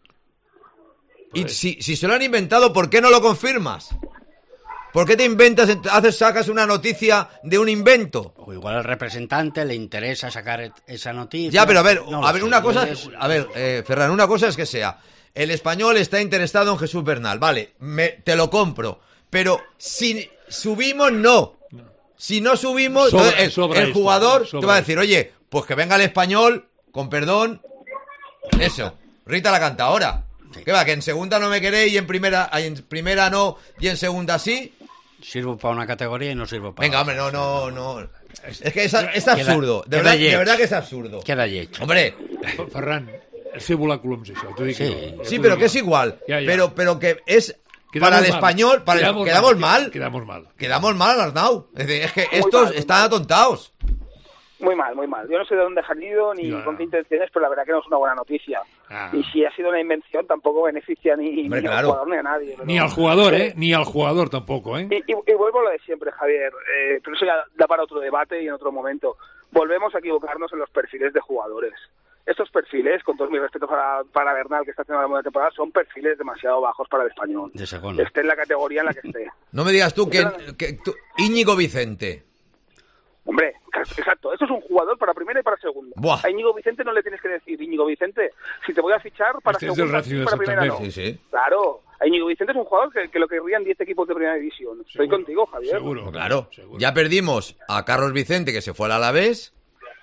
y si se lo han inventado, ¿por qué no lo confirmas? ¿Por qué te inventas, sacas una noticia de un invento? O igual al representante le interesa sacar esa noticia. Ya, pero a ver, no sé, una cosa... Ferran, una cosa es que sea... El Español está interesado en Jesús Bernal, vale, te lo compro. Pero si subimos, no. Si no subimos, el jugador te va a decir, oye, pues que venga el Español, con perdón, eso, Rita la cantadora. Sí. ¿Qué va? Que en segunda no me queréis y en primera no y en segunda sí. Sirvo para una categoría y no sirvo para venga, otra. Hombre, no. Es que es absurdo. De verdad que es absurdo. Queda hecho. Hombre. Ferran, el fébula Coloms, això. Sí, pero que es igual. Ya. Pero que es... Para el español, quedamos mal. Quedamos mal, Arnau. Es decir, es que estos están atontados. Muy mal. Yo no sé de dónde ha salido ni con qué intenciones, pero la verdad que no es una buena noticia. Y si ha sido una invención, tampoco beneficia ni al jugador ni a nadie. Ni al jugador, Ni al jugador tampoco, Y vuelvo a lo de siempre, Javier. Pero eso ya da para otro debate y en otro momento. Volvemos a equivocarnos en los perfiles de jugadores. Estos perfiles, con todo mi respeto para Bernal, que está haciendo la buena temporada, son perfiles demasiado bajos para el Español. Esté en la categoría en la que esté. No me digas tú que Íñigo Vicente. Hombre, exacto, eso es un jugador para primera y para segunda. Buah. A Íñigo Vicente no le tienes que decir, Íñigo Vicente, si te voy a fichar para segunda, para primera no. Sí. Claro, a Íñigo Vicente es un jugador que lo querrían 10 equipos de primera división. Estoy contigo, Javier. Seguro. Claro, ya perdimos a Carlos Vicente, que se fue al Alavés.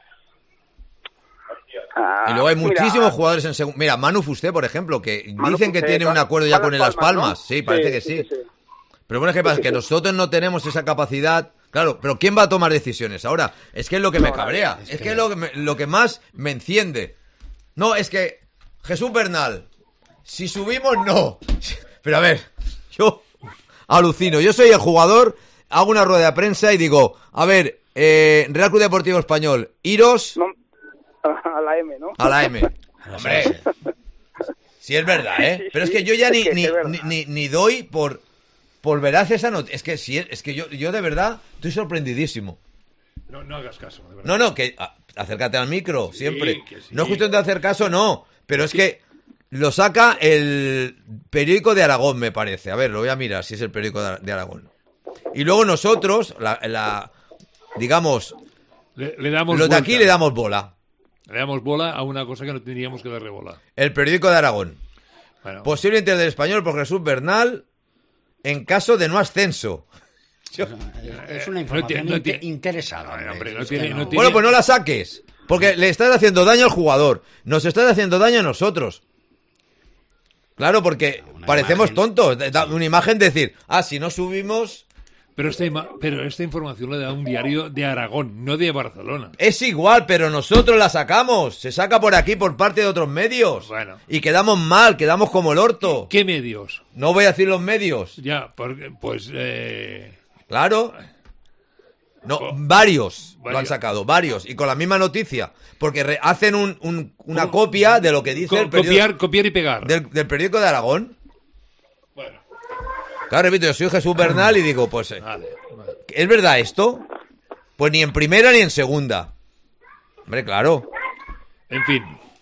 Y luego hay muchísimos jugadores en segunda. Mira, Manu Fusté, por ejemplo, que dicen que tiene un acuerdo ya con el Las Palmas. ¿No? Sí, parece que sí. Pero bueno, ¿qué pasa? Que nosotros no tenemos esa capacidad. Claro, pero ¿quién va a tomar decisiones ahora? Es que es lo que me cabrea. Es que es lo que más me enciende. No, es que Jesús Bernal, si subimos, no. Pero a ver, yo alucino. Yo soy el jugador, hago una rueda de prensa y digo, a ver, Real Club Deportivo Español, iros... No, a la M, ¿no? A la M. Hombre, sí es verdad, ¿eh? Pero es que yo ya ni doy por veraz esa nota. Es que yo de verdad estoy sorprendidísimo. No hagas caso, de verdad. No, que acércate al micro, siempre. Que sí. No es cuestión de hacer caso, no. Pero es que lo saca el periódico de Aragón, me parece. A ver, lo voy a mirar si es el periódico de Aragón. Y luego nosotros, digamos, le damos los de aquí le damos bola. Le damos bola a una cosa que no tendríamos que darle bola. El periódico de Aragón. Bueno. Posible interés del Español por Jesús Bernal en caso de no ascenso. Es una información interesada. Bueno, pues no la saques. Porque le estás haciendo daño al jugador. Nos estás haciendo daño a nosotros. Claro, porque parecemos tontos. Da una imagen de decir, si no subimos... Pero esta información la da un diario de Aragón, no de Barcelona. Es igual, pero nosotros la sacamos. Se saca por aquí por parte de otros medios. Bueno. Y quedamos mal, quedamos como el orto. ¿Qué medios? No voy a decir los medios. Ya, pues... Claro. No, varios lo han sacado, varios. Y con la misma noticia. Porque hacen una copia de lo que dice el periódico... Copiar y pegar. Del periódico de Aragón. Bueno. Claro, repito, yo soy Jesús Bernal y digo, pues... Vale. ¿Es verdad esto? Pues ni en primera ni en segunda. Hombre, claro. En fin.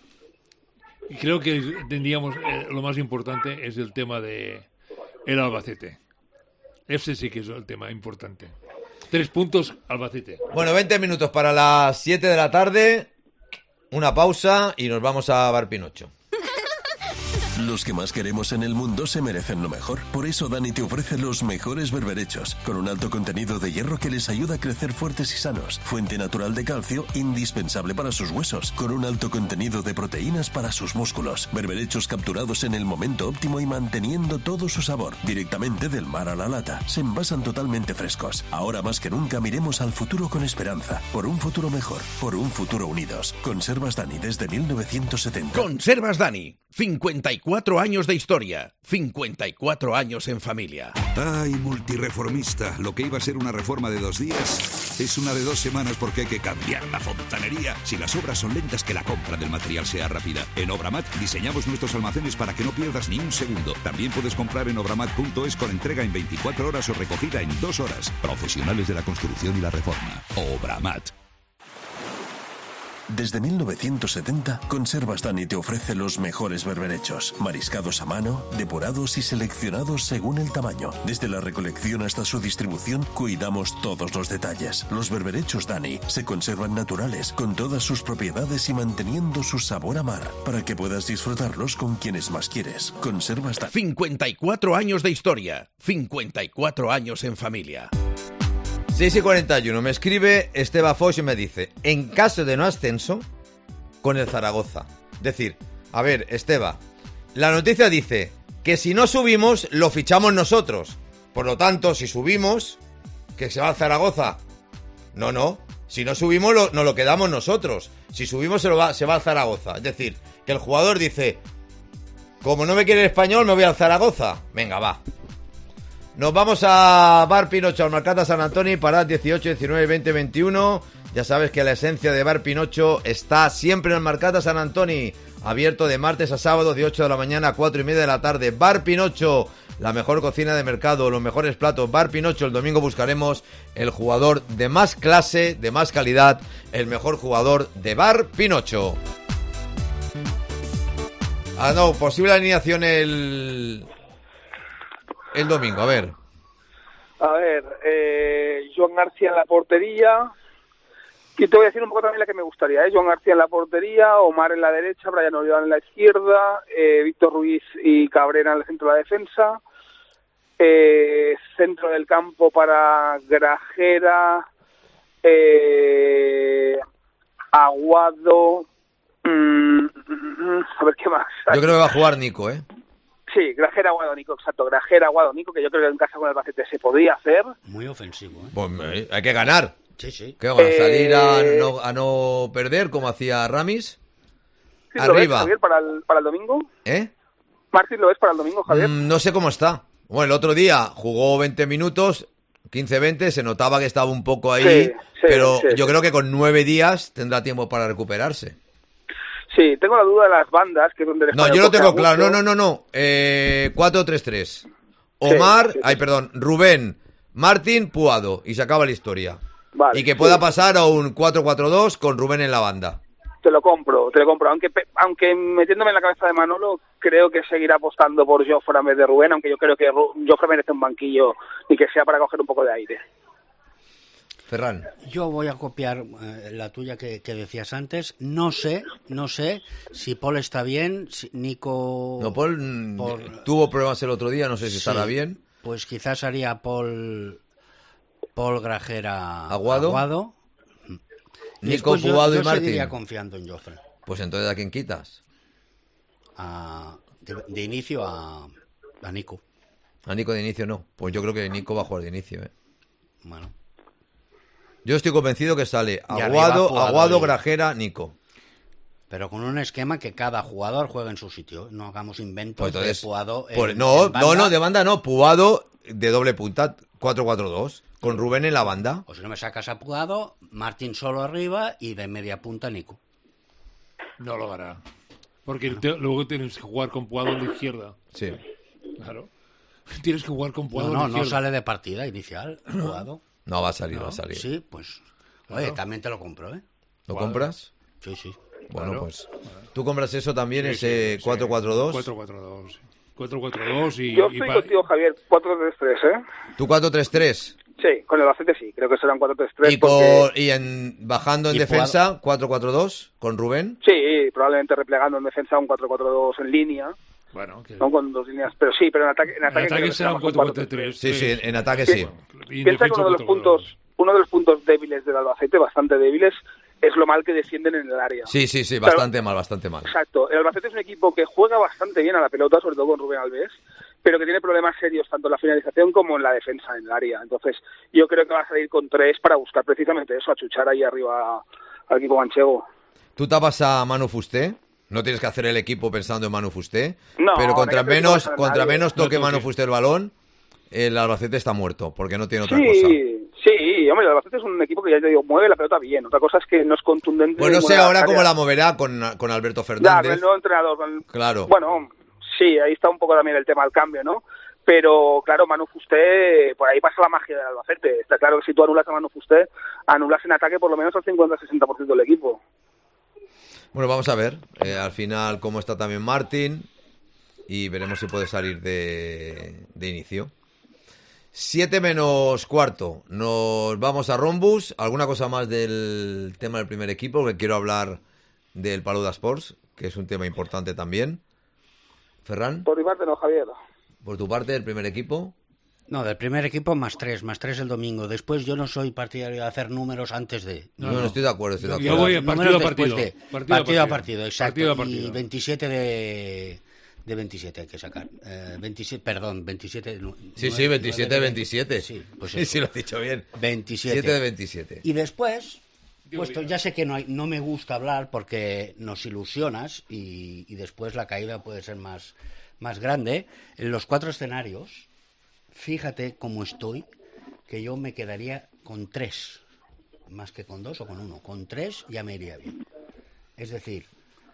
Creo que tendríamos... lo más importante es el tema de el Albacete. Ese sí que es el tema importante. 3 puntos, Albacete. Bueno, 20 minutos para las 7 de la tarde. Una pausa y nos vamos a Bar Pinocho. Los que más queremos en el mundo se merecen lo mejor. Por eso Dani te ofrece los mejores berberechos, con un alto contenido de hierro que les ayuda a crecer fuertes y sanos. Fuente natural de calcio, indispensable para sus huesos, con un alto contenido de proteínas para sus músculos. Berberechos capturados en el momento óptimo y manteniendo todo su sabor. Directamente del mar a la lata. Se envasan totalmente frescos. Ahora más que nunca miremos al futuro con esperanza. Por un futuro mejor. Por un futuro unidos. Conservas Dani desde 1970. Conservas Dani. 54 años de historia. 54 años en familia. Ay, multireformista. Lo que iba a ser una reforma de 2 días es una de 2 semanas porque hay que cambiar la fontanería. Si las obras son lentas, que la compra del material sea rápida. En Obramat diseñamos nuestros almacenes para que no pierdas ni un segundo. También puedes comprar en obramat.es con entrega en 24 horas o recogida en 2 horas. Profesionales de la construcción y la reforma. Obramat. Desde 1970, Conservas Dani te ofrece los mejores berberechos, mariscados a mano, depurados y seleccionados según el tamaño. Desde la recolección hasta su distribución, cuidamos todos los detalles. Los berberechos Dani se conservan naturales, con todas sus propiedades y manteniendo su sabor a mar, para que puedas disfrutarlos con quienes más quieres. Conservas Dani. 54 años de historia. 54 años en familia. 6:41, me escribe Esteba Foix y me dice: en caso de no ascenso, con el Zaragoza. Es decir, a ver, Esteba, la noticia dice que si no subimos, lo fichamos nosotros. Por lo tanto, si subimos, que se va al Zaragoza. No, si no subimos, nos lo quedamos nosotros. Si subimos, se va al Zaragoza. Es decir, que el jugador dice: como no me quiere el Español, me voy al Zaragoza. Venga, va. Nos vamos a Bar Pinocho, al Mercat de Sant Antoni, parad 18, 19, 20, 21. Ya sabes que la esencia de Bar Pinocho está siempre en el Mercat de Sant Antoni. Abierto de martes a sábado, de 8 de la mañana a 4 y media de la tarde. Bar Pinocho, la mejor cocina de mercado, los mejores platos. Bar Pinocho, el domingo buscaremos el jugador de más clase, de más calidad, el mejor jugador de Bar Pinocho. Posible alineación el domingo, a ver. Joan García en la portería. Y te voy a decir un poco también la que me gustaría, Joan García en la portería, Omar en la derecha, Brian Oriol en la izquierda, Víctor Ruiz y Cabrera en el centro de la defensa, centro del campo para Grajera, Aguado, a ver qué más. Yo creo que va a jugar Nico, Sí, Grajera, Aguado, Nico, exacto. Grajera, Aguado, Nico, que yo creo que en casa con el Albacete se podría hacer. Muy ofensivo, Pues hay que ganar. Sí. ¿Qué van a salir a no perder como hacía Ramis? Sí, Arriba. ¿lo ves, Javier, para el domingo? Martín, ¿lo ves para el domingo, Javier? No sé cómo está. Bueno, el otro día jugó 20 minutos, 15-20, se notaba que estaba un poco ahí, pero yo creo que con 9 días tendrá tiempo para recuperarse. Sí, tengo la duda de las bandas, que es donde... No, yo lo tengo claro. No. 4-3-3. Omar, Rubén, Martín, Puado. Y se acaba la historia. Vale, y que pueda pasar a un 4-4-2 con Rubén en la banda. Te lo compro. Aunque metiéndome en la cabeza de Manolo, creo que seguirá apostando por Jofre en vez de Rubén, aunque yo creo que Jofre merece un banquillo y que sea para coger un poco de aire. Ferran. Yo voy a copiar la tuya que decías antes. No sé si Paul está bien, si Nico... No, Paul tuvo problemas el otro día, no sé si estará bien. Pues quizás haría Paul Grajera Aguado. Nico, Puado y Martín. Yo seguiría confiando en Jofre. Pues entonces, ¿a quién quitas? De inicio a Nico. A Nico de inicio no. Pues yo creo que Nico va a jugar de inicio, Bueno. Yo estoy convencido que sale Aguado, Grajera, Nico. Pero con un esquema que cada jugador juegue en su sitio. No hagamos inventos pues entonces, de Puado. No, de banda no. Puado de doble punta, 4-4-2. Con Rubén en la banda. O si no me sacas a Puado, Martín solo arriba y de media punta Nico. No lo hará. Porque luego tienes que jugar con Puado en la izquierda. Sí. Claro. Tienes que jugar con Puado en la izquierda. No sale de partida inicial, Puado. No, va a salir. Sí, pues... Oye, también te lo compro, ¿Lo compras? Sí. Bueno, claro. pues... ¿Tú compras eso también, Sí, ese 4-4-2? 4-4-2, sí. 4-4-2 y... Yo estoy contigo, Javier, 4-3-3, ¿Tú 4-3-3? Sí, con el Albacete sí, creo que serán 4-3-3. ¿Y bajando en defensa, 4-4-2 con Rubén? Sí, probablemente replegando en defensa un 4-4-2 en línea. Bueno, ¿no? Con 2 líneas, pero sí, pero en ataque ataque será un 4-4-3. Sí, en ataque sí. Piensa que uno de los puntos débiles del Albacete, bastante débiles, es lo mal que defienden en el área. Sí, bastante mal. Exacto. El Albacete es un equipo que juega bastante bien a la pelota, sobre todo con Rubén Alves, pero que tiene problemas serios tanto en la finalización como en la defensa en el área. Entonces, yo creo que va a salir con 3 para buscar precisamente eso, achuchar ahí arriba al equipo manchego. ¿Tú tapas a Manu Fusté? No tienes que hacer el equipo pensando en Manu Fusté, no, pero contra menos toque Manu Fusté el balón, el Albacete está muerto, porque no tiene otra cosa. Sí, hombre, el Albacete es un equipo que ya te digo, mueve la pelota bien. Otra cosa es que no es contundente. Pues no sé ahora cómo la moverá con Alberto Fernández. Ya, el nuevo entrenador. Claro. Bueno, sí, ahí está un poco también el tema del cambio, ¿no? Pero, claro, Manu Fusté, por ahí pasa la magia del Albacete. Está claro que si tú anulas a Manu Fusté, anulas en ataque por lo menos al 50-60% del equipo. Bueno, vamos a ver al final cómo está también Martín y veremos si puede salir de inicio. 7 menos cuarto, nos vamos a Rombus. ¿Alguna cosa más del tema del primer equipo? Porque quiero hablar del Palau Sports, que es un tema importante también. ¿Ferran? Por mi parte no, Javier. ¿Por tu parte, del primer equipo? No, del primer equipo más 3 el domingo. Después yo no soy partidario de hacer números antes de... No, estoy de acuerdo. Yo voy a partido a partido. Partido a partido, exacto. Partido a partido. Y 27 de 27 hay que sacar. 27. Sí, 27. Sí, pues sí, lo has dicho bien. 27. 7 de 27. Y después, puesto, ya sé que no me gusta hablar porque nos ilusionas y después la caída puede ser más grande. En los 4 escenarios, fíjate cómo estoy, que yo me quedaría con 3, más que con 2 o con 1. Con 3 ya me iría bien. Es decir,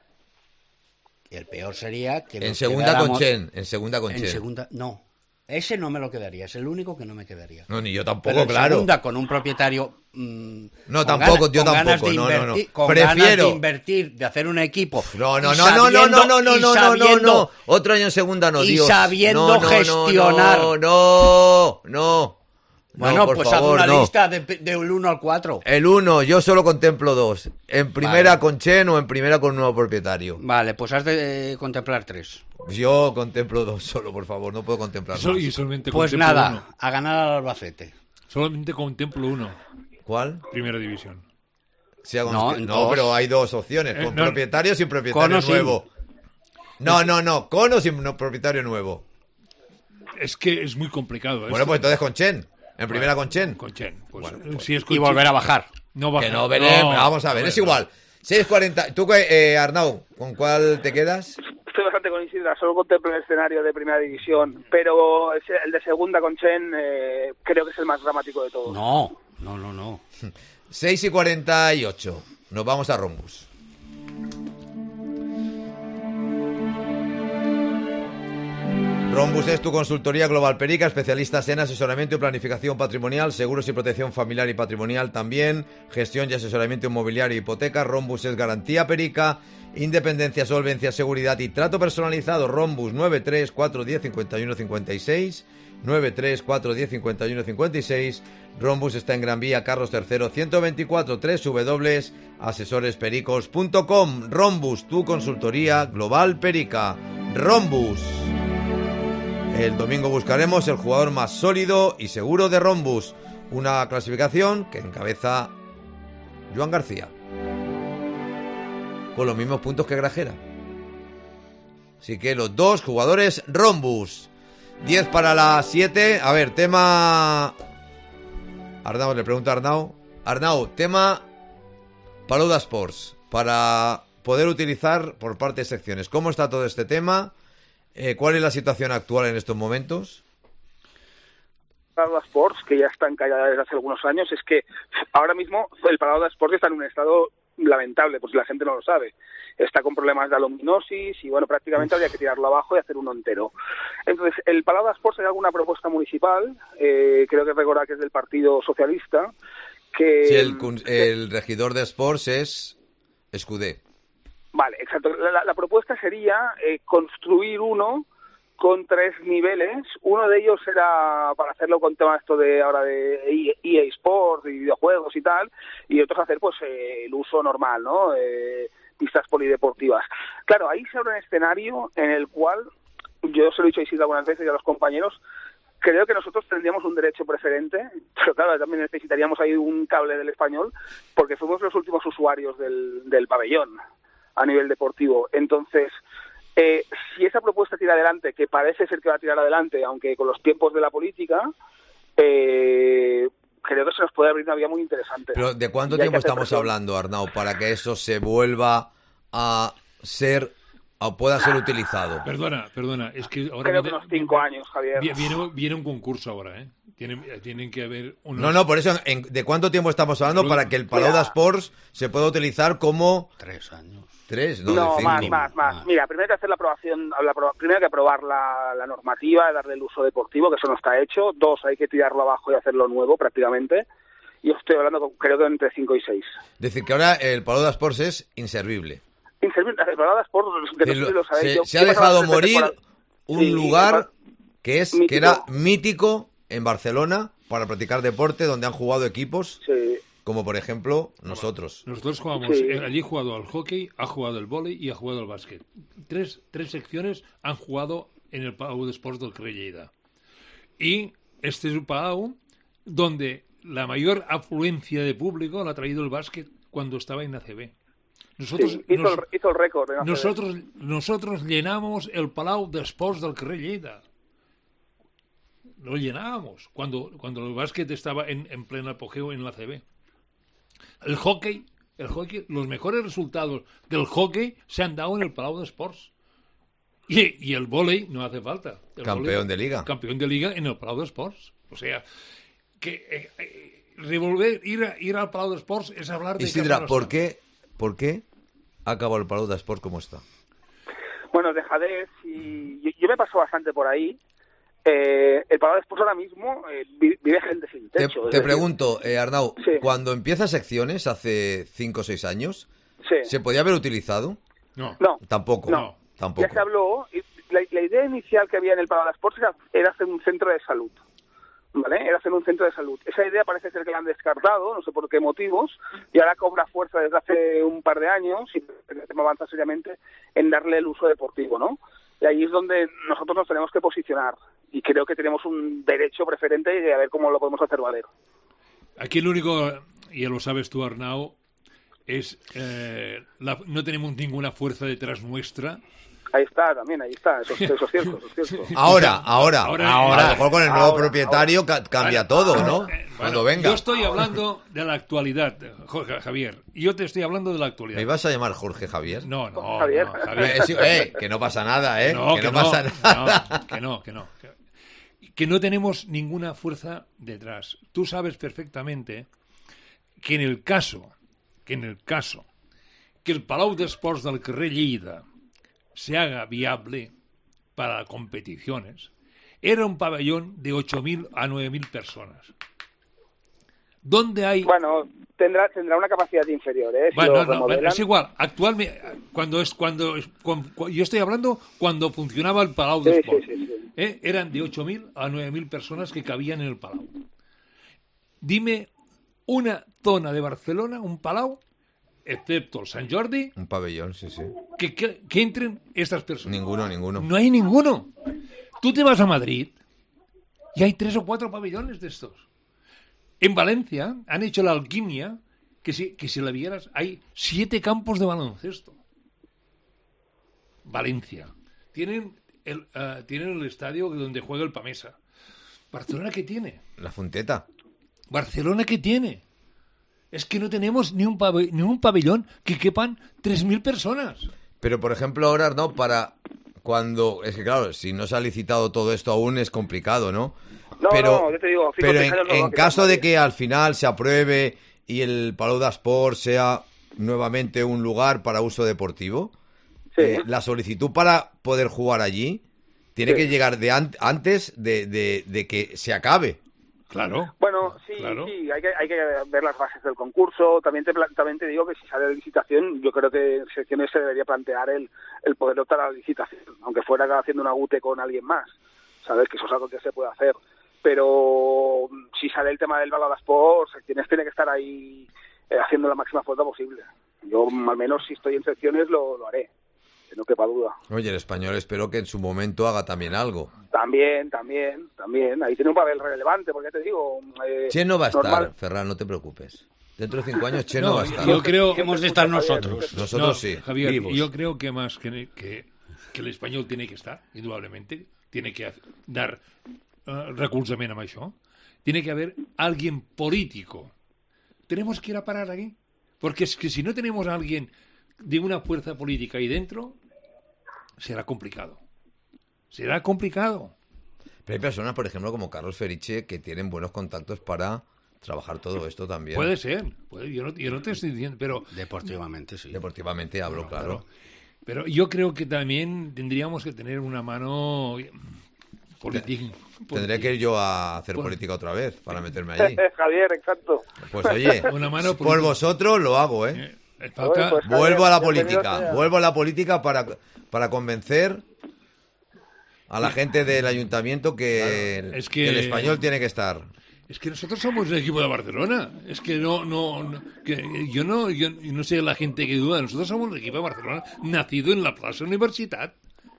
el peor sería que en segunda con Chen. No, ese no me lo quedaría, es el único que no me quedaría. No, ni yo tampoco, pero claro. Segunda con un propietario no, tampoco, yo tampoco, no. Prefiero ganas de invertir, de hacer un equipo. No. Otro año en segunda no, Dios. Y sabiendo gestionar. No. Bueno, por pues favor, haz una lista del 1 al 4. El 1, yo solo contemplo 2. En primera con Chen o en primera con un nuevo propietario. Vale, pues has de contemplar 3. Yo contemplo 2 solo, por favor, no puedo contemplar más. Pues nada, 1. A ganar al Albacete. Solamente contemplo 1. ¿Cuál? Primera división. No, pero hay 2 opciones, con propietario sin propietario nuevo. No, con o sin propietario nuevo. Es que es muy complicado. Bueno, pues entonces con Chen. En primera con Chen. Con Chen. Pues, bueno, si es y volver a bajar. No bajar. Que no veremos. Vamos a ver, es igual. 6:40. Tú, Arnau, ¿con cuál te quedas? Estoy bastante con Isidra, solo contemplo el escenario de primera división, pero el de segunda con Chen creo que es el más dramático de todos. No. 6:48. Nos vamos a Rombus. Rombus es tu consultoría global Perica, especialistas en asesoramiento y planificación patrimonial, seguros y protección familiar y patrimonial también, gestión y asesoramiento inmobiliario y hipoteca. Rombus es garantía Perica, independencia, solvencia, seguridad y trato personalizado. Rombus 934105156, 934105156. Rombus está en Gran Vía, Carlos III, 124, www.asesorespericos.com. Rombus, tu consultoría global Perica. Rombus. El domingo buscaremos el jugador más sólido y seguro de Rombus, una clasificación que encabeza Joan García, con los mismos puntos que Grajera. Así que los 2 jugadores Rombus. 10 para las 7. A ver, tema... Arnau, le pregunto a Arnau. Arnau, tema Palau Sports, para poder utilizar por parte de secciones. ¿Cómo está todo este tema? ¿Cuál es la situación actual en estos momentos? Palau Sports, que ya está encallada desde hace algunos años, es que ahora mismo el Palau Sports está en un estado lamentable, pues la gente no lo sabe. Está con problemas de aluminosis y bueno, prácticamente habría que tirarlo abajo y hacer uno entero. Entonces, el Palau Sports hay alguna propuesta municipal, creo que recordar que es del Partido Socialista, que... Sí, el regidor de Sports es Escudé. Vale, exacto. La propuesta sería construir uno con 3 niveles. Uno de ellos era para hacerlo con temas esto de ahora de EA Sports y videojuegos y tal, y otros hacer pues el uso normal, ¿no? Pistas polideportivas. Claro, ahí se abre un escenario en el cual yo se lo he dicho a Isidro algunas veces y a los compañeros, creo que nosotros tendríamos un derecho preferente, pero claro, también necesitaríamos ahí un cable del Español, porque fuimos los últimos usuarios del pabellón a nivel deportivo. Entonces, si esa propuesta tira adelante, que parece ser que va a tirar adelante, aunque con los tiempos de la política, creo que se nos puede abrir una vía muy interesante. Pero ¿de cuánto tiempo estamos hablando, Arnau, para que eso se vuelva a ser o pueda ser utilizado? Perdona, es que ahora... Creo que unos 5 años, Javier. Viene un concurso ahora, ¿eh? Tienen que haber unos... No, por eso, ¿de cuánto tiempo estamos hablando para que el Palau d'Esports se pueda utilizar como... 3 años. 3, no, más. Mira, primero hay que hacer la aprobación, primero hay que aprobar la normativa, darle el uso deportivo, que eso no está hecho. 2, hay que tirarlo abajo y hacerlo nuevo prácticamente. Y yo estoy hablando, creo que entre 5 y 6. Es decir, que ahora el Palau d'Esports es inservible. Inservible, el Palau d'Esports, se ha dejado morir un lugar que era mítico en Barcelona para practicar deporte, donde han jugado equipos... Sí. Como por ejemplo nosotros. Nosotros jugamos, allí he jugado al hockey, ha jugado el vóley y ha jugado al básquet. Tres secciones han jugado en el Palau d'Esports del Carrer Lleida. Y este es un Palau donde la mayor afluencia de público la ha traído el básquet cuando estaba en ACB. Nosotros, hizo el récord. Nosotros llenamos el Palau d'Esports del Carrer Lleida. Lo llenábamos cuando el básquet estaba en pleno apogeo en la ACB. El hockey, los mejores resultados del hockey se han dado en el Palau d'Esports. Y el vóley no hace falta. Campeón de liga en el Palau d'Esports. O sea, que ir al Palau d'Esports es hablar de... Isidra, ¿por qué ha acabado el Palau d'Esports como está? Bueno, dejadez, y yo me paso bastante por ahí. El Palau d'Esports ahora mismo vive gente sin techo. Te pregunto, Arnau, sí. Cuando empieza secciones hace 5 o 6 años, sí. ¿se podía haber utilizado? No. Tampoco. Ya se habló. La idea inicial que había en el Palau d'Esports era hacer un centro de salud. ¿Vale? Era hacer un centro de salud. Esa idea parece ser que la han descartado, no sé por qué motivos, y ahora cobra fuerza desde hace un par de años y el tema avanza seriamente en darle el uso deportivo, ¿no? Y ahí es donde nosotros nos tenemos que posicionar. Y creo que tenemos un derecho preferente y a ver cómo lo podemos hacer valer. Aquí el único, y ya lo sabes tú, Arnau, es no tenemos ninguna fuerza detrás nuestra. Ahí está, eso es cierto. Ahora, a lo mejor con el nuevo propietario cambia todo, ¿no? Cuando venga. Yo estoy hablando de la actualidad, Jorge Javier. Yo te estoy hablando de la actualidad. ¿Me ibas a llamar Jorge Javier? No, Javier. Javier. Que no pasa nada, ¿eh? Que no pasa nada. Que no tenemos ninguna fuerza detrás. Tú sabes perfectamente que en el caso que el Palau d'Esports del Carrer Lleida se haga viable para competiciones, era un pabellón de 8.000 a 9.000 personas. ¿Dónde hay...? Bueno, tendrá una capacidad inferior, ¿eh? Es igual. Actualmente, yo estoy hablando cuando funcionaba el Palau d'Esports. Sí. Eran de 8.000 a 9.000 personas que cabían en el Palau. Dime una zona de Barcelona, un Palau, excepto el Sant Jordi... Un pabellón, sí. Que entren estas personas. Ninguno. No hay ninguno. Tú te vas a Madrid y hay 3 o 4 pabellones de estos. En Valencia han hecho la alquimia que si la vieras hay 7 campos de baloncesto. Valencia. Tienen el estadio donde juega el Pamesa. ¿Barcelona qué tiene? La Fonteta. ¿Barcelona qué tiene? Es que no tenemos ni un pabellón que quepan 3.000 personas. Pero, por ejemplo, ahora, ¿no? Es que, claro, si no se ha licitado todo esto aún es complicado, ¿no? Pero yo te digo, pero en caso de que al final se apruebe y el Palau d'Esports sea nuevamente un lugar para uso deportivo, sí. La solicitud para poder jugar allí tiene que llegar antes de que se acabe. Claro. Bueno, sí, hay que ver las bases del concurso. También te digo que si sale de licitación, yo creo que en secciones se debería plantear el poder optar a la licitación, aunque fuera haciendo una UTE con alguien más, ¿sabes? Que eso es algo que se puede hacer. Pero si sale el tema del Palau d'Esports, secciones tiene que estar ahí haciendo la máxima fuerza posible. Yo, al menos, si estoy en secciones, lo haré. que no quepa duda. Oye, el Español espero que en su momento haga también algo. También. Ahí tiene un papel relevante, porque ya te digo... Che no va a normal. estar, Ferran, no te preocupes. Dentro de 5 años Che no va a estar. Yo creo... Hemos de estar nosotros. Nosotros sí, Javier, vivos. yo creo que más que el Español tiene que estar, indudablemente, tiene que dar recolzament amb això. Tiene que haber alguien político. Tenemos que ir a parar aquí. Porque es que si no tenemos a alguien de una fuerza política ahí dentro, será complicado. Será complicado. Pero hay personas, por ejemplo, como Carlos Feriche, que tienen buenos contactos para trabajar todo esto también. Puede ser. Yo no te estoy diciendo, pero... Deportivamente, sí. Deportivamente hablo, claro. Pero yo creo que también tendríamos que tener una mano política. Tendré que ir yo a hacer política otra vez para meterme allí. Javier, exacto. Pues oye, Una mano por política. vosotros lo hago, ¿eh? Falta... Pues, Vuelvo a la Javier, política. bienvenido sea. Vuelvo a la política para convencer a la gente del ayuntamiento que, Claro, es que el Español tiene que estar. Es que nosotros somos el equipo de Barcelona. Es que que yo no sé la gente que duda. Nosotros somos el equipo de Barcelona, nacido en la Plaza Universitat.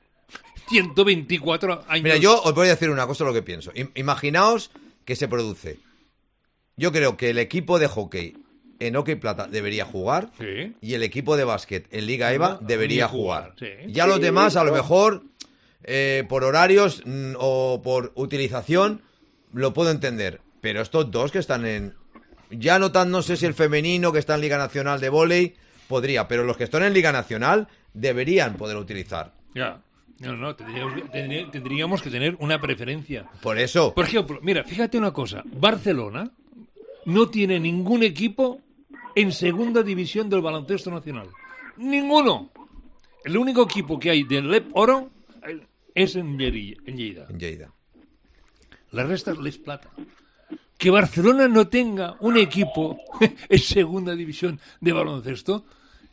124 años. Mira, yo os voy a decir una cosa lo que pienso. Imaginaos que se produce. Yo creo que el equipo de hockey en Hockey Plata debería jugar Sí. y el equipo de básquet en Liga EVA debería jugar. Sí. Ya los demás, a lo mejor, por horarios o por utilización, lo puedo entender. Pero estos dos que están en... Ya no sé si el femenino que está en Liga Nacional de Vóley podría, pero los que están en Liga Nacional deberían poder utilizar. Ya. No, tendríamos que tener una preferencia. Por eso... Por ejemplo, mira, fíjate una cosa. Barcelona no tiene ningún equipo en segunda división del baloncesto nacional. ¡Ninguno! El único equipo que hay del LEP Oro es en Lleida. En Lleida. La resta es Les Plata. Que Barcelona no tenga un equipo en segunda división de baloncesto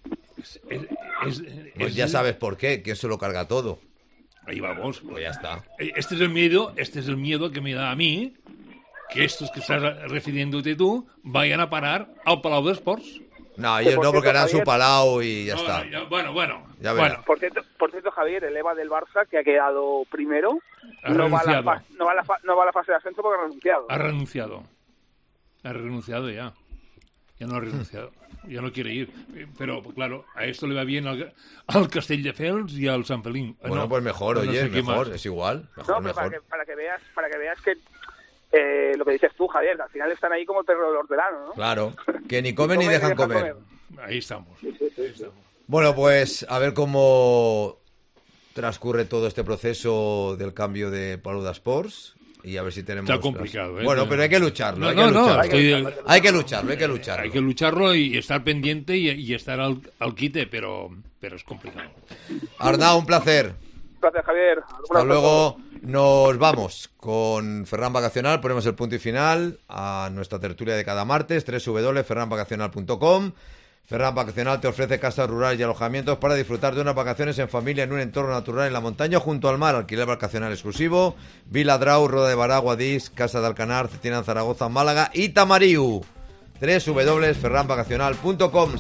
Pues ya sabes por qué, que eso lo carga todo. Ahí vamos. Pues ya está. Este es el miedo que me da a mí, que estos que estás refiriéndote tú vayan a parar al Palau de Esports. No, ellos no, porque harán su palau y ya está. Bueno. Ya verás. Por cierto, Javier, el EVA del Barça, que ha quedado primero, Ha no va, renunciado. no va a la fase de ascenso porque ha renunciado. Ha renunciado ya. Ya no ha renunciado. Ya no quiere ir. Pero, claro, a esto le va bien al Castelldefels y al Sant Feliu. Bueno, pues mejor, no oye, sé qué mejor, más. es igual. No, Mejor, pero mejor. para que veas que lo que dices tú, Javier, que al final están ahí como el perro del hortelano, ¿no? Claro, que ni comen ni dejan comer. Ahí estamos. Bueno, pues a ver cómo transcurre todo este proceso del cambio de Palau de Esports y a ver si tenemos... Está complicado, ¿eh? Bueno, pero hay que lucharlo, hay que No, lucharlo. hay que lucharlo. Hay que lucharlo y estar pendiente y estar al quite, pero es complicado. Arnau, un placer. Gracias, Javier. Hasta luego. Nos vamos con Ferran Vacacional. Ponemos el punto y final a nuestra tertulia de cada martes, www.ferranvacacional.com. Ferran Vacacional te ofrece casas rurales y alojamientos para disfrutar de unas vacaciones en familia en un entorno natural en la montaña junto al mar. Alquiler vacacional exclusivo. Vila Drau, Roda de Bará, Guadix, Casa de Alcanar, Cetina en Zaragoza, Málaga y Tamariu. www.ferranvacacional.com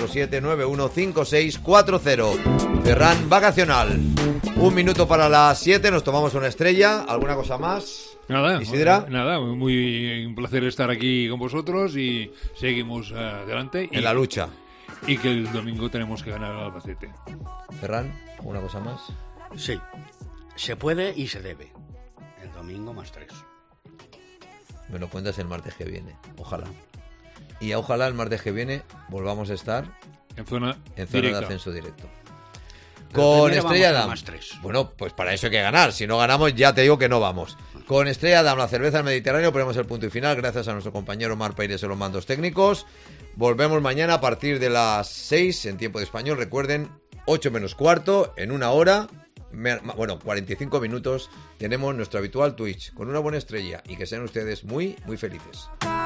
647-915640. Ferran Vacacional. 1 minuto para las 7, nos tomamos una estrella. ¿Alguna cosa más? Nada, ¿Isidra? nada, un placer estar aquí con vosotros y seguimos adelante. En la lucha. Y que el domingo tenemos que ganar al Albacete. Ferran, ¿alguna cosa más? Sí, se puede y se debe. El domingo +3. Me lo cuentas el martes que viene, ojalá. Y ojalá el martes que viene volvamos a estar en zona de directa. ascenso directo. Pero Con primero Estrella vamos Damm. al +3. Bueno, pues para eso hay que ganar. Si no ganamos, ya te digo que no vamos. Con Estrella Damm, la cerveza del Mediterráneo, ponemos el punto y final. Gracias a nuestro compañero Mar Paires en los mandos técnicos. Volvemos mañana a partir de las 6 en tiempo de español. Recuerden, 8 menos cuarto, en 1 hora. 45 minutos. Tenemos nuestro habitual Twitch con una buena estrella. Y que sean ustedes muy, muy felices.